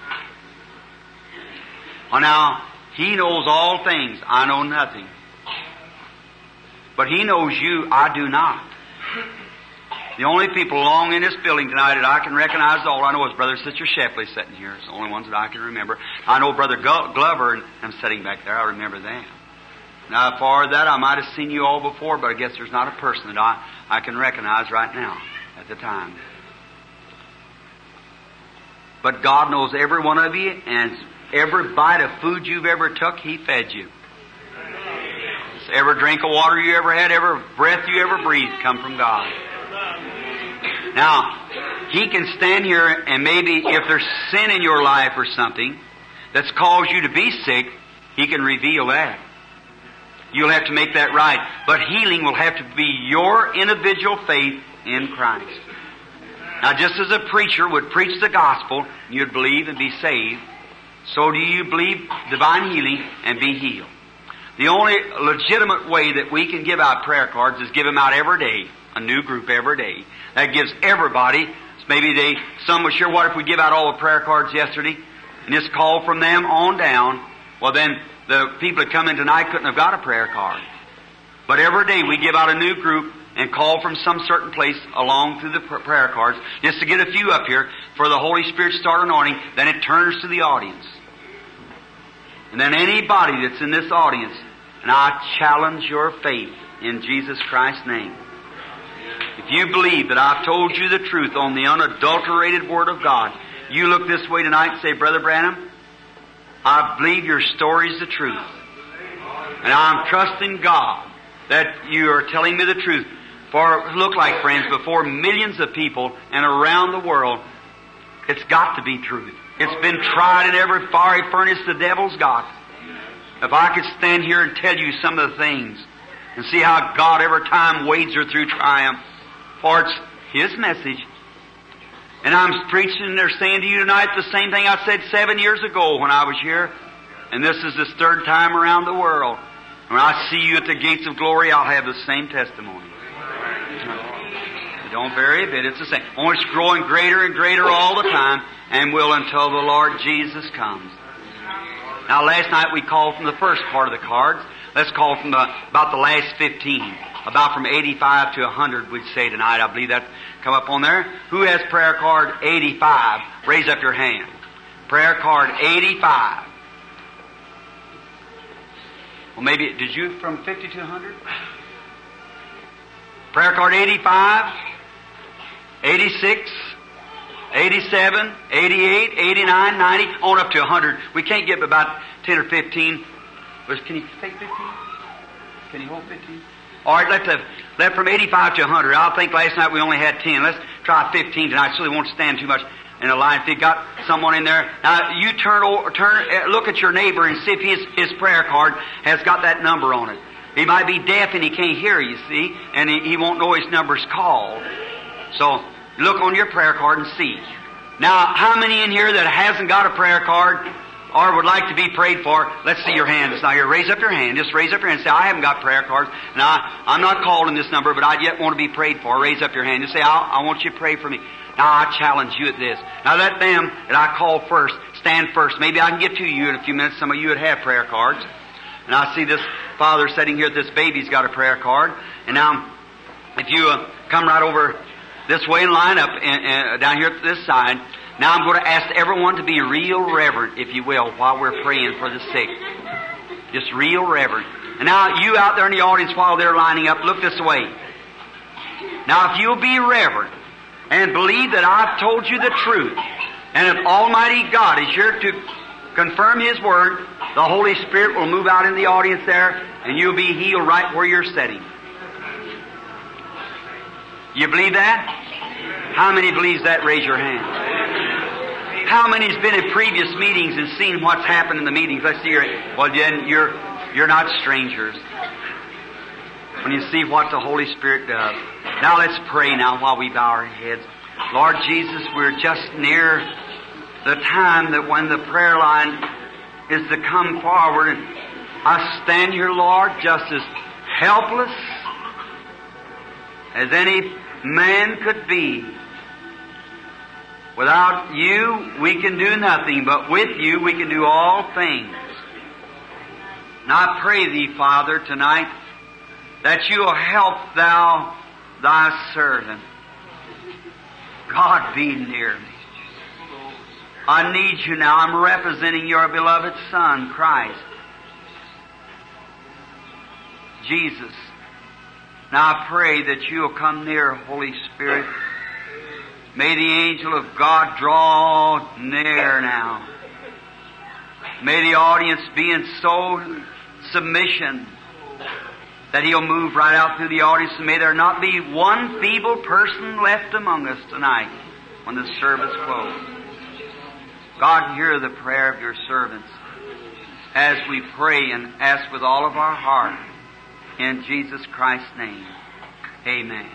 Well, now, He knows all things. I know nothing. But He knows you. I do not. The only people along in this building tonight that I can recognize all I know is Brother and Sister Shepley sitting here. It's the only ones that I can remember. I know Brother Glover, and I'm sitting back there. I remember them. Now, as far as that, I might have seen you all before, but I guess there's not a person that I, I can recognize right now at the time. But God knows every one of you, and every bite of food you've ever took, He fed you. Every drink of water you ever had, every breath you ever breathed come from God. Now, He can stand here and maybe if there's sin in your life or something that's caused you to be sick, He can reveal that. You'll have to make that right. But healing will have to be your individual faith in Christ. Now, just as a preacher would preach the gospel, you'd believe and be saved, so do you believe divine healing and be healed. The only legitimate way that we can give out prayer cards is give them out every day, a new group every day. That gives everybody, maybe they, some were sure, what if we give out all the prayer cards yesterday and just call from them on down? Well, then the people that come in tonight couldn't have got a prayer card. But every day we give out a new group and call from some certain place along through the prayer cards, just to get a few up here for the Holy Spirit to start anointing. Then it turns to the audience. And then anybody that's in this audience, and I challenge your faith in Jesus Christ's name. If you believe that I've told you the truth on the unadulterated Word of God, you look this way tonight and say, Brother Branham, I believe your story's the truth. And I'm trusting God that you are telling me the truth. For look like, friends, before millions of people and around the world, it's got to be truth. It's been tried in every fiery furnace the devil's got. If I could stand here and tell you some of the things and see how God every time wades her through triumph, for it's His message. And I'm preaching and they're saying to you tonight the same thing I said seven years ago when I was here. And this is the third time around the world. When I see you at the gates of glory, I'll have the same testimony. It don't vary a bit. It's the same. Only it's growing greater and greater all the time, and will until the Lord Jesus comes. Now, last night we called from the first part of the cards. Let's call from the, about the last fifteen. About from eighty-five to one hundred, we'd say tonight. I believe that come up on there. Who has prayer card eighty-five? Raise up your hand. Prayer card eighty-five. Well, maybe, did you from fifty to one hundred? Prayer card eighty-five, eighty-six, eighty-seven, eighty-eight, eighty-nine, ninety, on up to one hundred. We can't get about ten or fifteen. Can you take fifteen? Can you hold fifteen? All right, let's have, let from eighty-five to one hundred. I think last night we only had ten. Let's try fifteen tonight so they won't stand too much in a line. If you got someone in there, now you turn over, turn, look at your neighbor and see if his, his prayer card has got that number on it. He might be deaf and he can't hear, you see, and he, he won't know his number's called. So look on your prayer card and see. Now, how many in here that hasn't got a prayer card or would like to be prayed for? Let's see your hands. Now, here, raise up your hand. Just raise up your hand and say, I haven't got prayer cards. Now, I'm not calling this number, but I yet want to be prayed for. Raise up your hand and say, I, I want you to pray for me. Now, I challenge you at this. Now, let them that I call first stand first. Maybe I can get to you in a few minutes. Some of you would have prayer cards. And I see this father sitting here. This baby's got a prayer card. And now, if you uh, come right over this way and line up and, uh, down here at this side, now I'm going to ask everyone to be real reverent, if you will, while we're praying for the sick. Just real reverent. And now, you out there in the audience while they're lining up, look this way. Now, if you'll be reverent and believe that I've told you the truth, and if Almighty God is here to confirm His Word, the Holy Spirit will move out in the audience there, and you'll be healed right where you're sitting. You believe that? How many believes that? Raise your hand. How many's been in previous meetings and seen what's happened in the meetings? Let's see your, well then you're, you're not strangers when you see what the Holy Spirit does. Now let's pray now while we bow our heads. Lord Jesus, we're just near the time that when the prayer line is to come forward, and I stand here, Lord, just as helpless as any man could be. Without you, we can do nothing, but with you, we can do all things. And I pray thee, Father, tonight, that you will help thou thy servant. God, be near me. I need you now. I'm representing your beloved Son, Christ. Jesus. Now I pray that you will come near, Holy Spirit. May the angel of God draw near now. May the audience be in so submission that he'll move right out through the audience, and may there not be one feeble person left among us tonight when the service closes. God, hear the prayer of your servants as we pray and ask with all of our heart in Jesus Christ's name. Amen.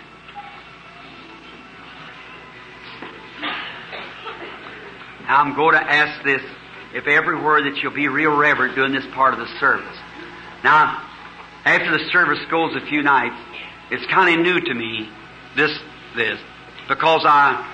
Now I'm going to ask this, if every word that you'll be real reverent during this part of the service. Now, after the service goes a few nights, it's kind of new to me, this, this, because I,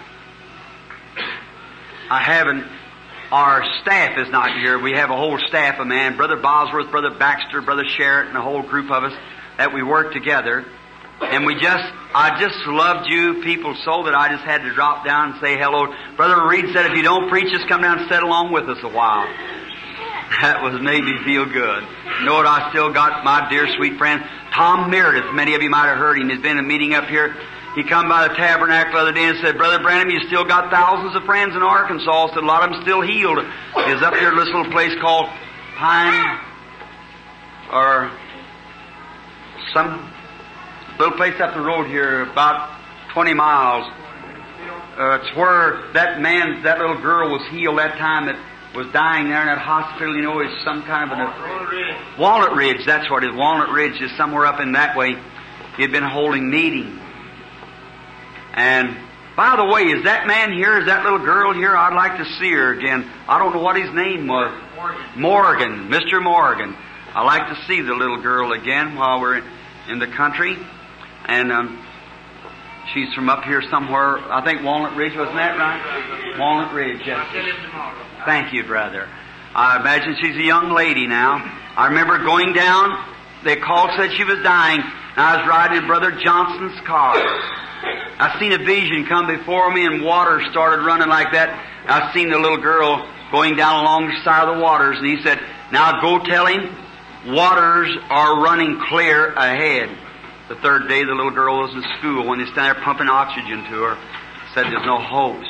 I haven't, our staff is not here. We have a whole staff of men, Brother Bosworth, Brother Baxter, Brother Sherritt, and a whole group of us that we work together. And we just, I just loved you people so that I just had to drop down and say hello. Brother Reed said, if you don't preach, just come down and sit along with us a while. That was made me feel good. You know what? I still got my dear sweet friend, Tom Meredith. Many of you might have heard him. He's been in a meeting up here. He come by the tabernacle the other day and said, Brother Branham, you still got thousands of friends in Arkansas. Said a lot of them still healed. He's up here at this little place called Pine, or some little place up the road here, about twenty miles. Uh, it's where that man, that little girl was healed that time that was dying there in that hospital. You know, it's some kind of a Walnut Ridge. That's what it is. Walnut Ridge is somewhere up in that way. He'd been holding meeting. And by the way, is that man here? Is that little girl here? I'd like to see her again. I don't know what his name was. Morgan. Morgan, Mister Morgan. I'd like to see the little girl again while we're in the country. And um, she's from up here somewhere. I think Walnut Ridge, wasn't that right? Walnut Ridge, yes. Thank you, brother. I imagine she's a young lady now. I remember going down. They called, said she was dying. And I was riding in Brother Johnson's car. I seen a vision come before me, and water started running like that. I seen the little girl going down along the side of the waters, and he said, now go tell him waters are running clear ahead. The third day, the little girl was in school. When they stand there pumping oxygen to her, said there's no hopes.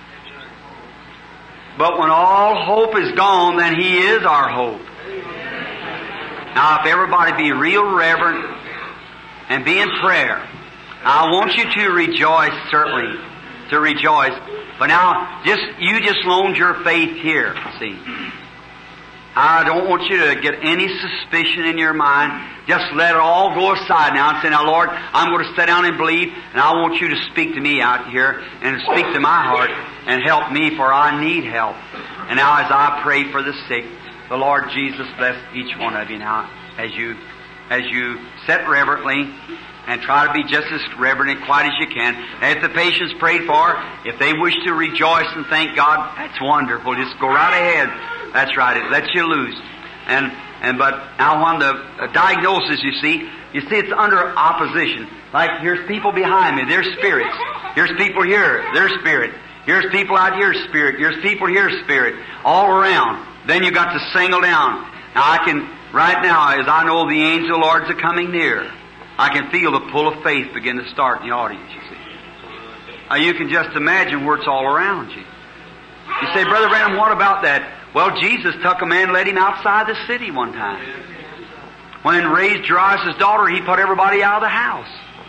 But when all hope is gone, then He is our hope. Now, if everybody be real reverent and be in prayer, I want you to rejoice, certainly, to rejoice. But now, just you just loaned your faith here, see. I don't want you to get any suspicion in your mind. Just let it all go aside now and say, now, Lord, I'm going to sit down and believe, and I want you to speak to me out here and speak to my heart and help me, for I need help. And now as I pray for the sick, the Lord Jesus bless each one of you now as you, as you sit reverently and try to be just as reverent and quiet as you can. And if the patient's prayed for, if they wish to rejoice and thank God, that's wonderful. Just go right ahead. That's right. It lets you loose. And, and, but now on the uh, diagnosis, you see, you see it's under opposition. Like here's people behind me. There's spirits. Here's people here. There's spirit. Here's people out here, spirit. Here's people here, spirit. All around. Then you got to single down. Now I can, right now, as I know the angel Lords are coming near, I can feel the pull of faith begin to start in the audience, you see. Now you can just imagine where it's all around you. You say, Brother Branham, what about that? Well, Jesus took a man, led him outside the city one time. When he raised Jairus' daughter, he put everybody out of the house.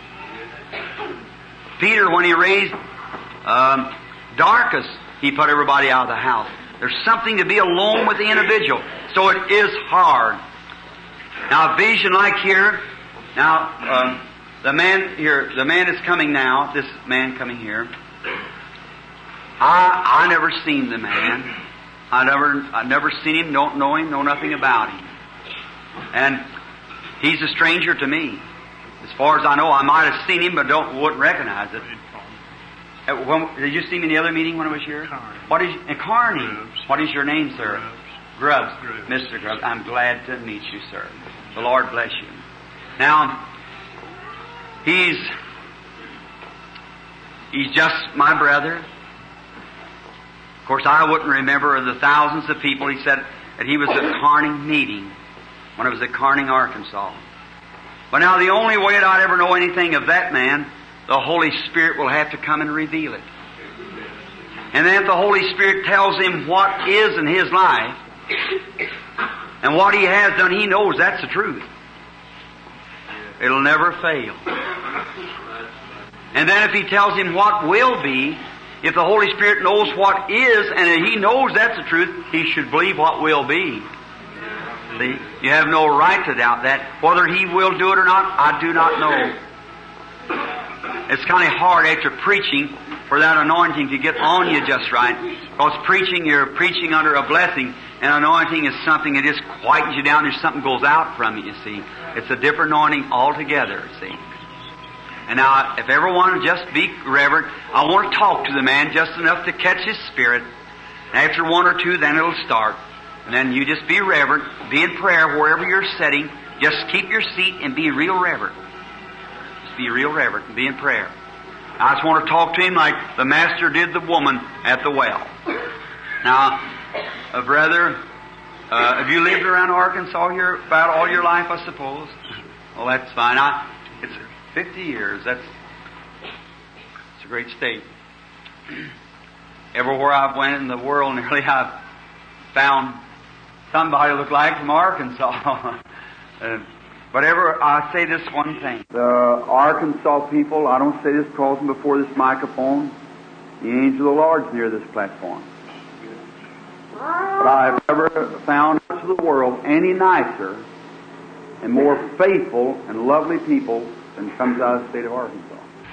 Peter, when he raised um, Dorcas, he put everybody out of the house. There's something to be alone with the individual. So it is hard. Now, a vision like here, now, um, the man here, the man is coming now, this man coming here. I, I never seen the man. I never, I never seen him, don't know him, know nothing about him. And he's a stranger to me. As far as I know, I might have seen him, but don't wouldn't recognize it. Uh, when, did you see me in the other meeting when I was here? Carney. What is and Carney? Grubbs. What is your name, sir? Grubbs. Grubbs. Grubbs. Mister Grubbs. I'm glad to meet you, sir. The Lord bless you. Now, he's he's just my brother. Of course, I wouldn't remember the thousands of people. He said that he was at Carning meeting when I was at Carning, Arkansas. But now the only way that I'd ever know anything of that man, the Holy Spirit will have to come and reveal it. And then if the Holy Spirit tells him what is in his life, and what he has done, he knows that's the truth. It'll never fail. And then if he tells him what will be, if the Holy Spirit knows what is, and he knows that's the truth, he should believe what will be. See? You have no right to doubt that. Whether he will do it or not, I do not know. It's kind of hard after preaching for that anointing to get on you just right. Because preaching, you're preaching under a blessing, and anointing is something that just quietens you down. There's something goes out from it, you see. It's a different anointing altogether, see. And now, if everyone will just be reverent, I want to talk to the man just enough to catch his spirit. After one or two, then it'll start. And then you just be reverent, be in prayer wherever you're sitting. Just keep your seat and be real reverent. Just be real reverent and be in prayer. I just want to talk to him like the Master did the woman at the well. Now, uh, brother, uh, have you lived around Arkansas here about all your life, I suppose? Well, that's fine. I, it's fifty years. That's it's a great state. Everywhere I've went in the world, nearly I've found somebody look like from Arkansas. uh, but ever, I say this one thing. The Arkansas people, I don't say this because I'm before this microphone. The angel of the Lord's near this platform. But I've never found much of the world any nicer and more faithful and lovely people than comes out of the state of Arkansas.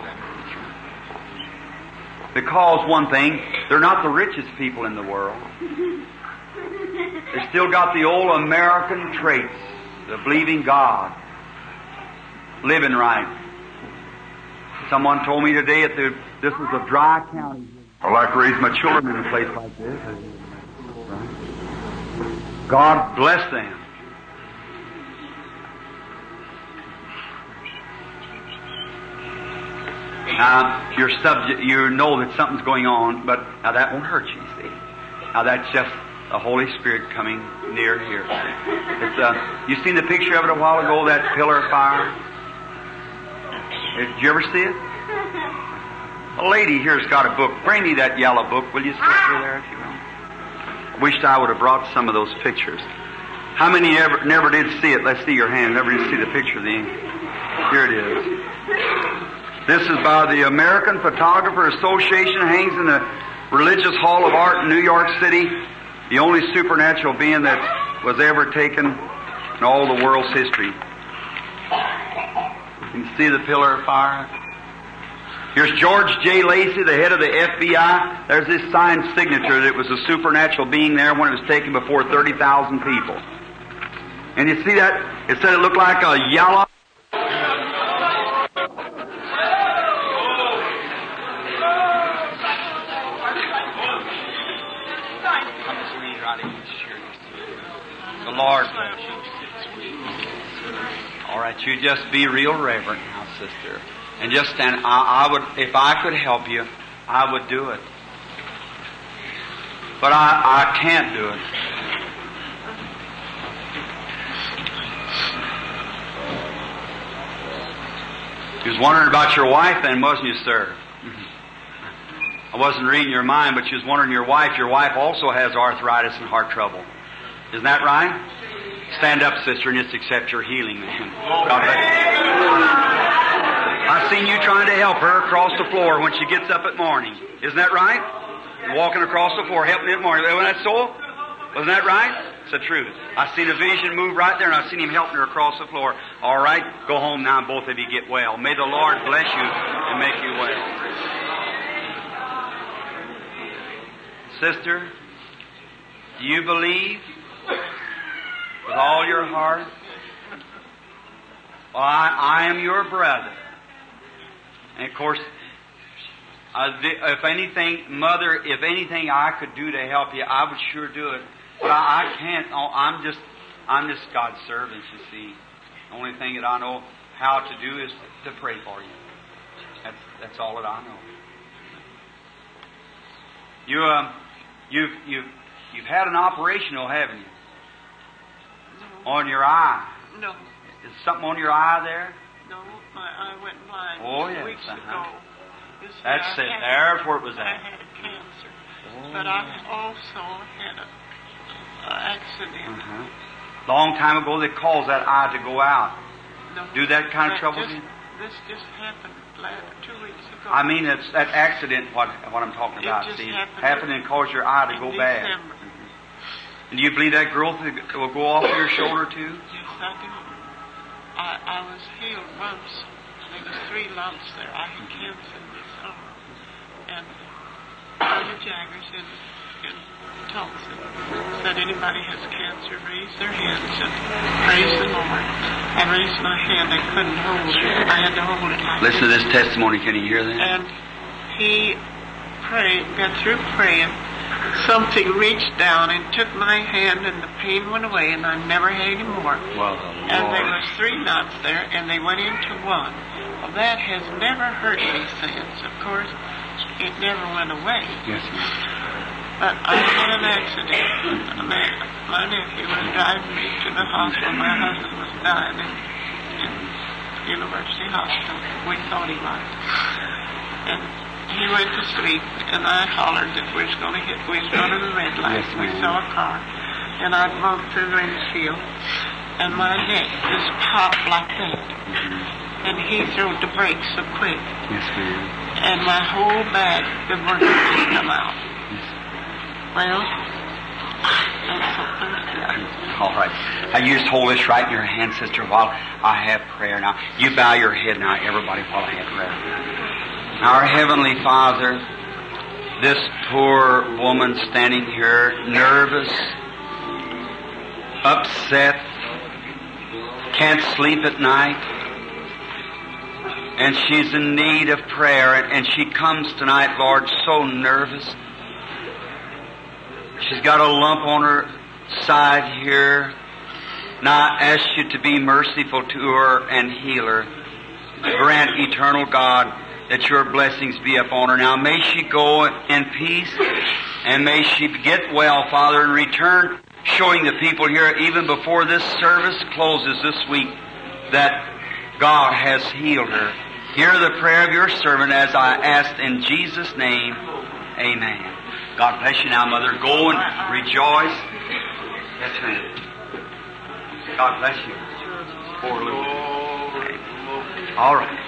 Because, one thing, they're not the richest people in the world. They still got the old American traits, the believing God, living right. Someone told me today that this was a dry county. I'd like to raise my children in a place like this. God bless them. Now, you're subject, you know that something's going on, but now that won't hurt you, see. Now that's just the Holy Spirit coming near here. It's, uh, you seen the picture of it a while ago, that pillar of fire? Did you ever see it? A lady here's got a book. Bring me that yellow book, will you, sister, there, if you will? I wished I would have brought some of those pictures. How many ever never did see it? Let's see your hand. Never did see the picture of the angel. Here it is. This is by the American Photographer Association. Hangs in the Religious Hall of Art in New York City. The only supernatural being that was ever taken in all the world's history. You can see the pillar of fire. Here's George J. Lacey, the head of the F B I. There's this signed signature that it was a supernatural being there when it was taken before thirty thousand people. And you see that? It said it looked like a yellow. The Lord bless you. All right, you just be real reverent now, sister. And just stand. I, I would, if I could help you, I would do it. But I, I can't do it. You was wondering about your wife then, wasn't you, sir? I wasn't reading your mind, but you was wondering your wife. Your wife also has arthritis and heart trouble. Isn't that right? Stand up, sister, and just accept your healing, man. God bless you. I've seen you trying to help her across the floor when she gets up at morning. Isn't that right? You're walking across the floor, helping her at morning. Wasn't that so? Wasn't that right? It's the truth. I've seen a vision move right there, and I've seen him helping her across the floor. All right, go home now, and both of you get well. May the Lord bless you and make you well. Sister, do you believe with all your heart? Well, I, I am your brother. And of course, uh, if anything, Mother, if anything I could do to help you, I would sure do it. But I, I can't. Oh, I'm just, I'm just God's servant, you see. The only thing that I know how to do is to pray for you. That's that's all that I know. You um, you've you've you've had an operation, though, haven't you? No. On your eye. No. Is something on your eye there? No, my eye went blind Oh, two yes, weeks uh-huh. ago. This That's year it. I had- There's where it was I at. had cancer, Oh. but I also had a, a accident. Uh-huh. Long time ago, they caused that eye to go out. No, Do that kind of that trouble just, you? This just happened last, two weeks ago. I mean, it's that accident. What what I'm talking It about? just See, happened happened and caused your eye to in go bad. December. And do you believe that growth will go off your shoulder too? Yes, I do. I, I was healed once. There was three lumps there. I had cancer in this summer. And Brother Jaggers in, in Tulsa said anybody has cancer, raise their hands and praise the Lord. I raised my hand. I couldn't hold it. I had to hold it like Listen to this testimony. Can you hear that? And he prayed, got through praying. Something reached down and took my hand, and the pain went away, and I never had any more. Well, And there was three knots there, and they went into one. Well, that has never hurt me since. Of course, it never went away. Yes, But I had an accident. My, my nephew was driving me to the hospital. My husband was dying in, in University Hospital. We thought he was. And he went to sleep, and I hollered that we was going to hit, we was going to the red light. Yes, we ma'am. saw a car, and I bumped through the windshield, and my neck just popped like that. And he threw the brakes so quick, Yes, ma'am. and my whole back, the burn just come out. Well, that's so thirsty. All right. Now you just hold this right in your hand, sister, while I have prayer. Now, you bow your head now, everybody, while I have prayer. Our Heavenly Father, this poor woman standing here, nervous, upset, can't sleep at night, and she's in need of prayer, and she comes tonight, Lord, so nervous. She's got a lump on her side here. Now I ask you to be merciful to her and heal her. Grant, eternal God, that your blessings be upon her. Now may she go in peace, and may she get well, Father, and return showing the people here, even before this service closes this week, that God has healed her. Hear the prayer of your servant as I ask in Jesus' name. Amen. God bless you now, Mother. Go and rejoice. Yes, ma'am. God bless you. Poor Louis. All right.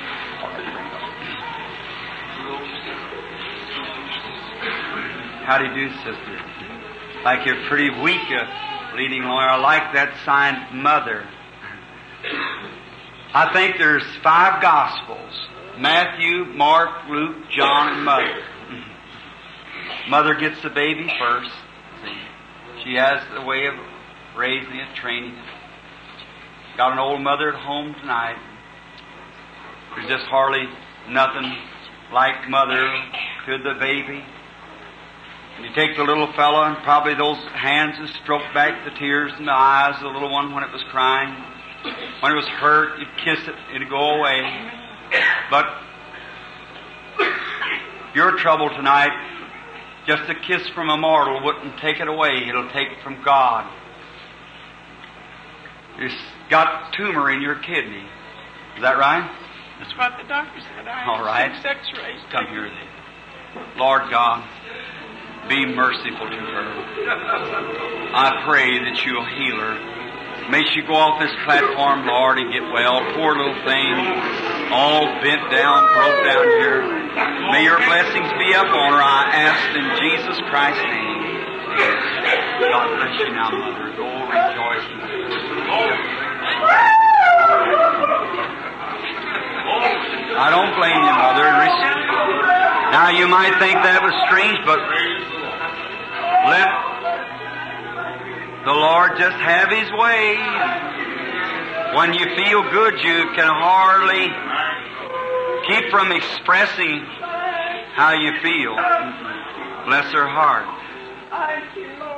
How do you do, sister? Like you're pretty weak, uh, leading along. I like that sign, Mother. I think there's five Gospels. Matthew, Mark, Luke, John, and Mother. Mother gets the baby first. See? She has the way of raising it, training it. Got an old mother at home tonight. There's just hardly nothing like Mother to the baby. And you take the little fella, and probably those hands that stroke back the tears in the eyes of the little one when it was crying. When it was hurt, you'd kiss it, it'd go away. But your trouble tonight, just a kiss from a mortal wouldn't take it away. It'll take it from God. You've got tumor in your kidney. Is that right? That's what the doctor said. I All right. had six X-rays. Come here then. Lord God, be merciful to her. I pray that you'll heal her. May she go off this platform, Lord, and get well. Poor little thing, all bent down, broke down here. May your blessings be up on her, I ask in Jesus Christ's name. God bless you now, Mother. Go rejoicing. I don't blame you, Mother. Now, you might think that was strange, but let the Lord just have His way. When you feel good, you can hardly keep from expressing how you feel. Bless her heart. Thank you, Lord.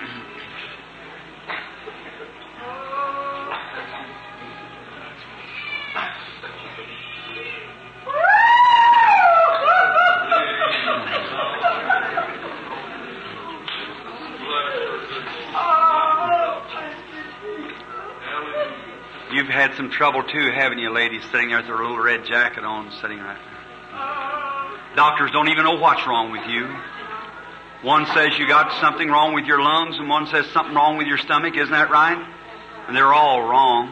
You've had some trouble too, haven't you, lady, sitting there with her little red jacket on, sitting right there. Doctors don't even know what's wrong with you. One says you got something wrong with your lungs, and one says something wrong with your stomach. Isn't that right? And they're all wrong.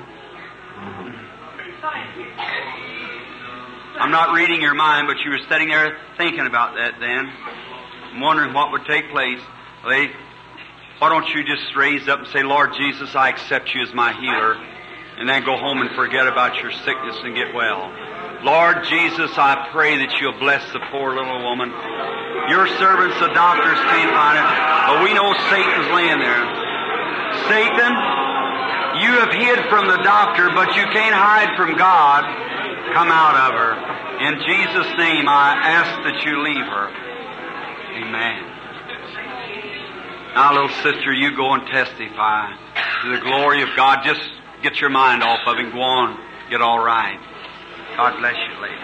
I'm not reading your mind, but you were sitting there thinking about that then, wondering what would take place. Lady, why don't you just raise up and say, Lord Jesus, I accept you as my healer, and then go home and forget about your sickness and get well. Lord Jesus, I pray that you'll bless the poor little woman. Your servants, the doctors, can't find it, but we know Satan's laying there. Satan, you have hid from the doctor, but you can't hide from God. Come out of her. In Jesus' name, I ask that you leave her. Amen. Now, little sister, you go and testify to the glory of God. Just get your mind off of it and go on. Get all right. God bless you, lady.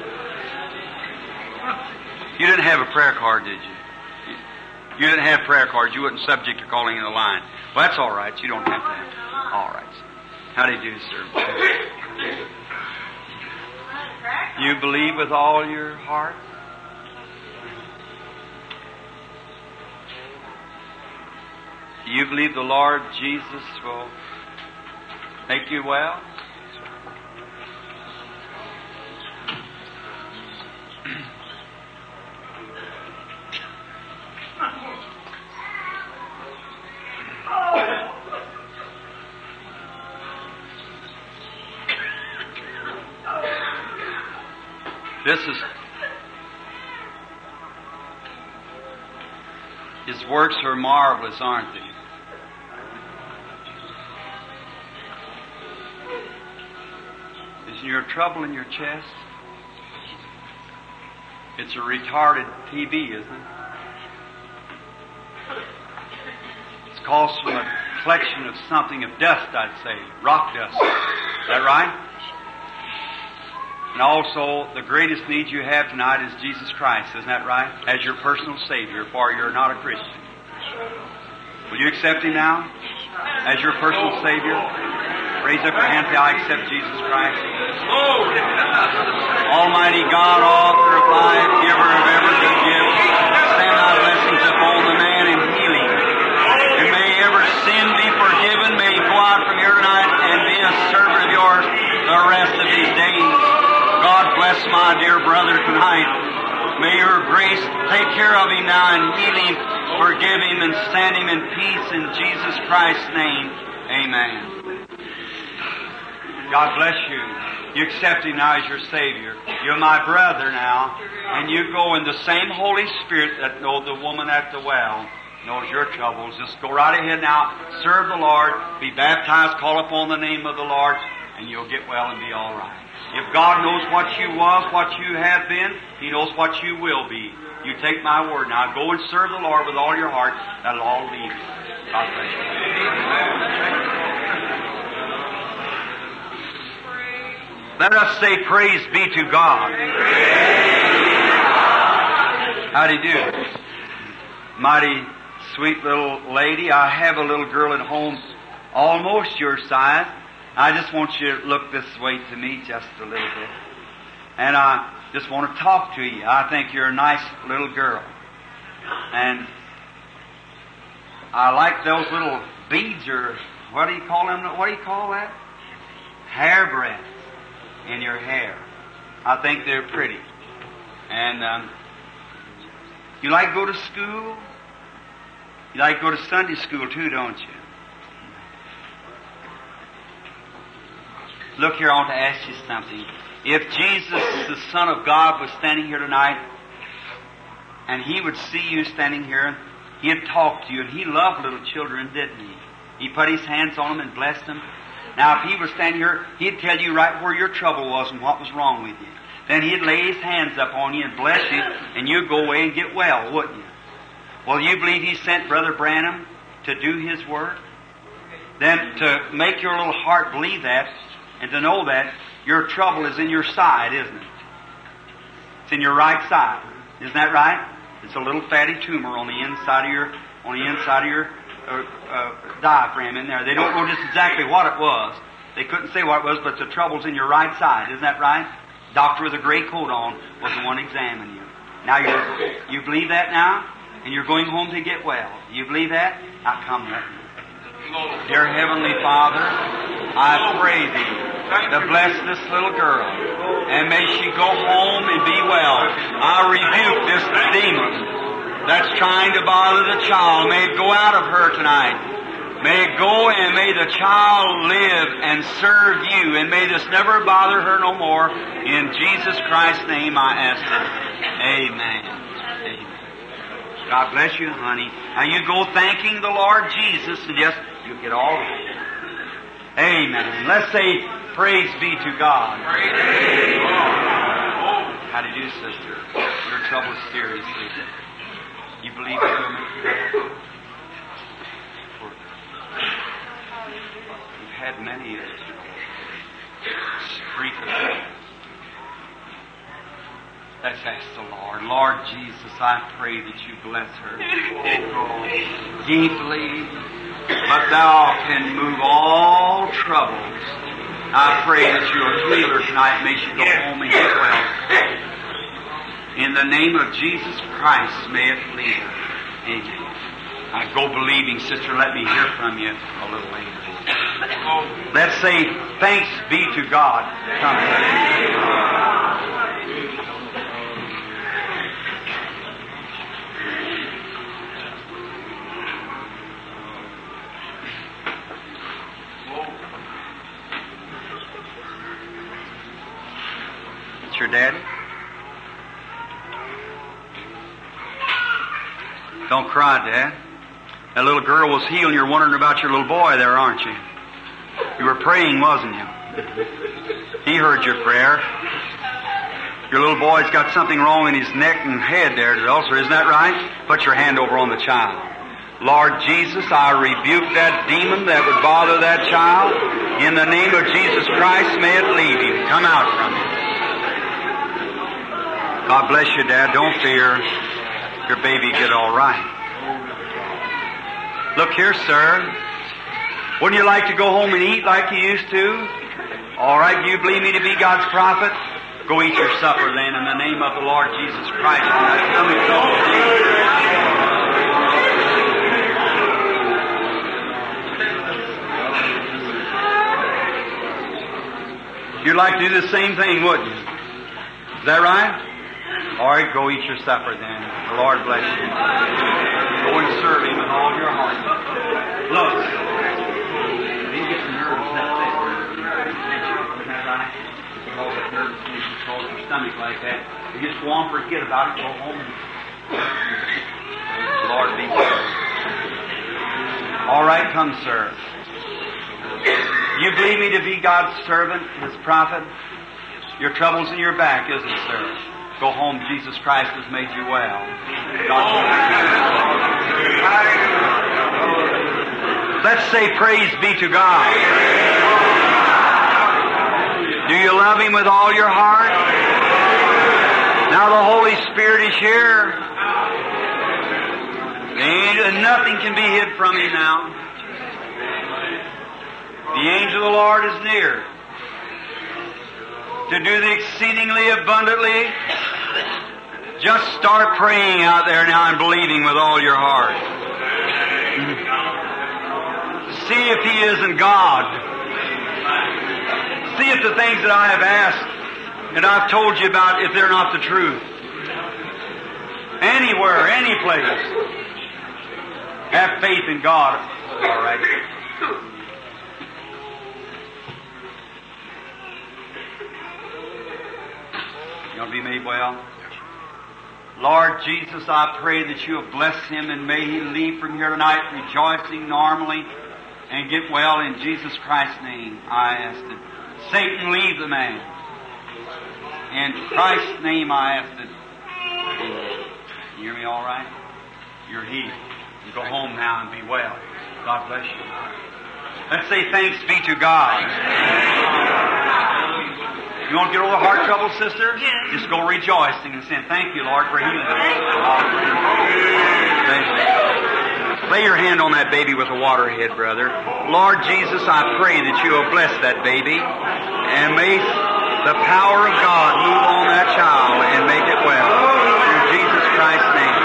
You didn't have a prayer card, did you? You didn't have prayer cards. You weren't subject to calling in the line. Well, that's all right. You don't have to have. All right. How do you do, sir? You believe with all your heart? Do you believe the Lord Jesus will make you well? This is His works are marvelous, aren't they? Is your trouble in your chest? It's a retarded T B, isn't it? It's caused from a collection of something of dust, I'd say, rock dust. Is that right? And also, the greatest need you have tonight is Jesus Christ, isn't that right? As your personal Savior, for you're not a Christian. Will you accept Him now? As your personal Savior? Raise up your hand and say, I accept Jesus Christ. Almighty God, author of life, giver of every good gift, send thy blessings upon the man in healing. And may every sin be forgiven. May he go out from here tonight and be a servant of yours the rest of his days. God bless my dear brother tonight. May your grace take care of him now and heal him, forgive him, and stand him in peace in Jesus Christ's name. Amen. God bless you. You accept Him now as your Savior. You're my brother now. And you go in the same Holy Spirit that knows the woman at the well, knows your troubles. Just go right ahead now. Serve the Lord. Be baptized. Call upon the name of the Lord. And you'll get well and be all right. If God knows what you was, what you have been, He knows what you will be. You take my word now. Go and serve the Lord with all your heart. That'll all leave you. God bless you. Let us say praise be to God. How do you do? Mighty sweet little lady. I have a little girl at home almost your size. I just want you to look this way to me just a little bit. And I just want to talk to you. I think you're a nice little girl. And I like those little beads, or what do you call them? What do you call that? Hairbreadth in your hair. I think they're pretty. And um, you like to go to school? You like to go to Sunday school too, don't you? Look here, I want to ask you something. If Jesus, the Son of God, was standing here tonight, and He would see you standing here, He'd talk to you, and He loved little children, didn't He? He put His hands on them and blessed them. Now, if he was standing here, he'd tell you right where your trouble was and what was wrong with you. Then he'd lay his hands up on you and bless you, and you'd go away and get well, wouldn't you? Well, you believe he sent Brother Branham to do his work? Then to make your little heart believe that, and to know that your trouble is in your side, isn't it? It's in your right side. Isn't that right? It's a little fatty tumor on the inside of your on the inside of your uh, uh, diaphragm in there. They don't know just exactly what it was. They couldn't say what it was, but the trouble's in your right side. Isn't that right? Doctor with a gray coat on was the one examining you. Now you you believe that now, and you're going home to get well. You believe that? Now come with me. Dear Heavenly Father, I pray Thee to bless this little girl, and may she go home and be well. I rebuke this demon that's trying to bother the child. May it go out of her tonight. May it go, and may the child live and serve You, and may this never bother her no more. In Jesus Christ's name I ask it. Amen. Amen. God bless you, honey. Now you go thanking the Lord Jesus, and just you'll get all right. Amen. Let's say, praise be to God. Praise God. How do you do, sister? Your trouble is serious, is it? You believe it will make you well? We've had many of streak of them. Let's ask the Lord. Lord Jesus, I pray that You bless her deeply, but Thou can move all troubles. I pray that You'll heal her tonight. May she go home and get well. In the name of Jesus Christ, may it lead her. Amen. I go believing, sister. Let me hear from you a little later. Let's say, thanks be to God. Come. It's your daddy? Don't cry, Dad. That little girl was healed, and you're wondering about your little boy there, aren't you? You were praying, wasn't you? He heard your prayer. Your little boy's got something wrong in his neck and head there, also. Isn't that right? Put your hand over on the child. Lord Jesus, I rebuke that demon that would bother that child. In the name of Jesus Christ, may it leave him. Come out from him. God bless you, Dad. Don't fear. Your baby get all right. Look here, sir. Wouldn't you like to go home and eat like you used to? All right, do you believe me to be God's prophet? Go eat your supper then in the name of the Lord Jesus Christ. You'd like to do the same thing, wouldn't you? Is that right? All right, go eat your supper then. The Lord bless you. Go and serve Him with all your heart. Look, you get some nervous that way. Isn't that right? Because that nervousness controls your stomach like that. You just go on, forget about it, go home. The Lord be with you. All right, come, sir. You believe me to be God's servant, His prophet? Your trouble's in your back, isn't it, sir? Go home. Jesus Christ has made you well. God Let's say praise be to God. Do you love Him with all your heart? Now the Holy Spirit is here. And nothing can be hid from Him now. The angel of the Lord is near to do the exceedingly abundantly. Just start praying out there now and believing with all your heart. See if He isn't God. See if the things that I have asked and I've told you about, if they're not the truth. Anywhere, any place. Have faith in God. All right. You want to be made well? Lord Jesus, I pray that You'll bless him, and may he leave from here tonight rejoicing normally and get well in Jesus Christ's name. I ask it. Satan, leave the man. In Christ's name I ask it. You hear me all right? You're healed. You go home now and be well. God bless you. Let's say thanks be to God. You want to get over heart trouble, sister? Yes. Just go rejoicing and saying, thank you, Lord, for healing us. Lay your hand on that baby with a water head, brother. Lord Jesus, I pray that you will bless that baby, and may the power of God move on that child and make it well. In Jesus Christ's name.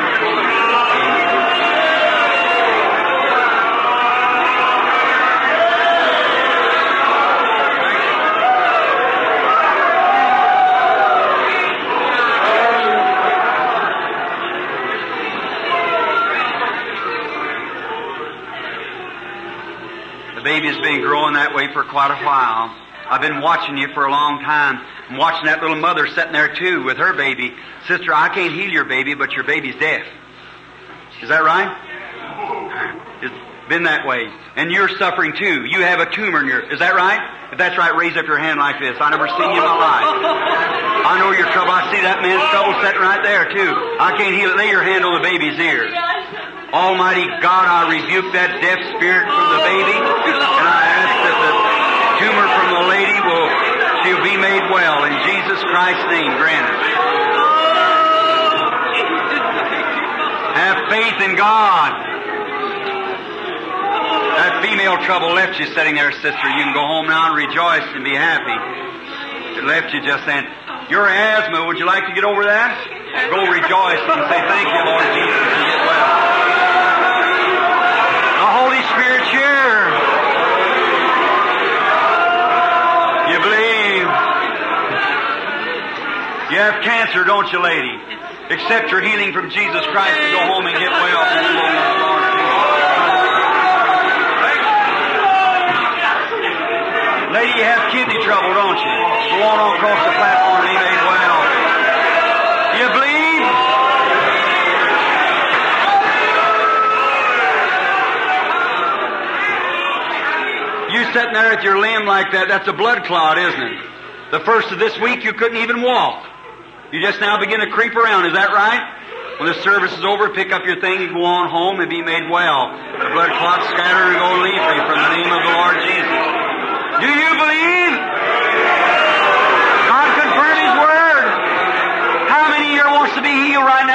The baby has been growing that way for quite a while. I've been watching you for a long time. I'm watching that little mother sitting there too with her baby. Sister, I can't heal your baby, but your baby's deaf. Is that right? It's been that way. And you're suffering too. You have a tumor in your... Is that right? If that's right, raise up your hand like this. I've never seen you in my life. I know your trouble. I see that man's trouble sitting right there too. I can't heal it. Lay your hand on the baby's ear. Almighty God, I rebuke that deaf spirit from the baby, and I ask that the tumor from the lady will, she'll be made well. In Jesus Christ's name, grant it. Have faith in God. That female trouble left you sitting there, sister. You can go home now and rejoice and be happy. It left you just then. Your asthma, would you like to get over that? Go rejoice and say, thank you, Lord Jesus, and get well. The Holy Spirit's here. You believe? You have cancer, don't you, lady? Accept your healing from Jesus Christ and go home and get well. In the name of the Lord. Lady, you have kidney trouble, don't you? Go on across the platform and be made well. You believe? You sitting there at your limb like that, that's a blood clot, isn't it? The first of this week you couldn't even walk. You just now begin to creep around, is that right? When the service is over, pick up your thing and go on home and be made well. The blood clot scatter and go leave you from the name of the Lord Jesus. Do you believe? God confirm His Word. How many here wants to be healed right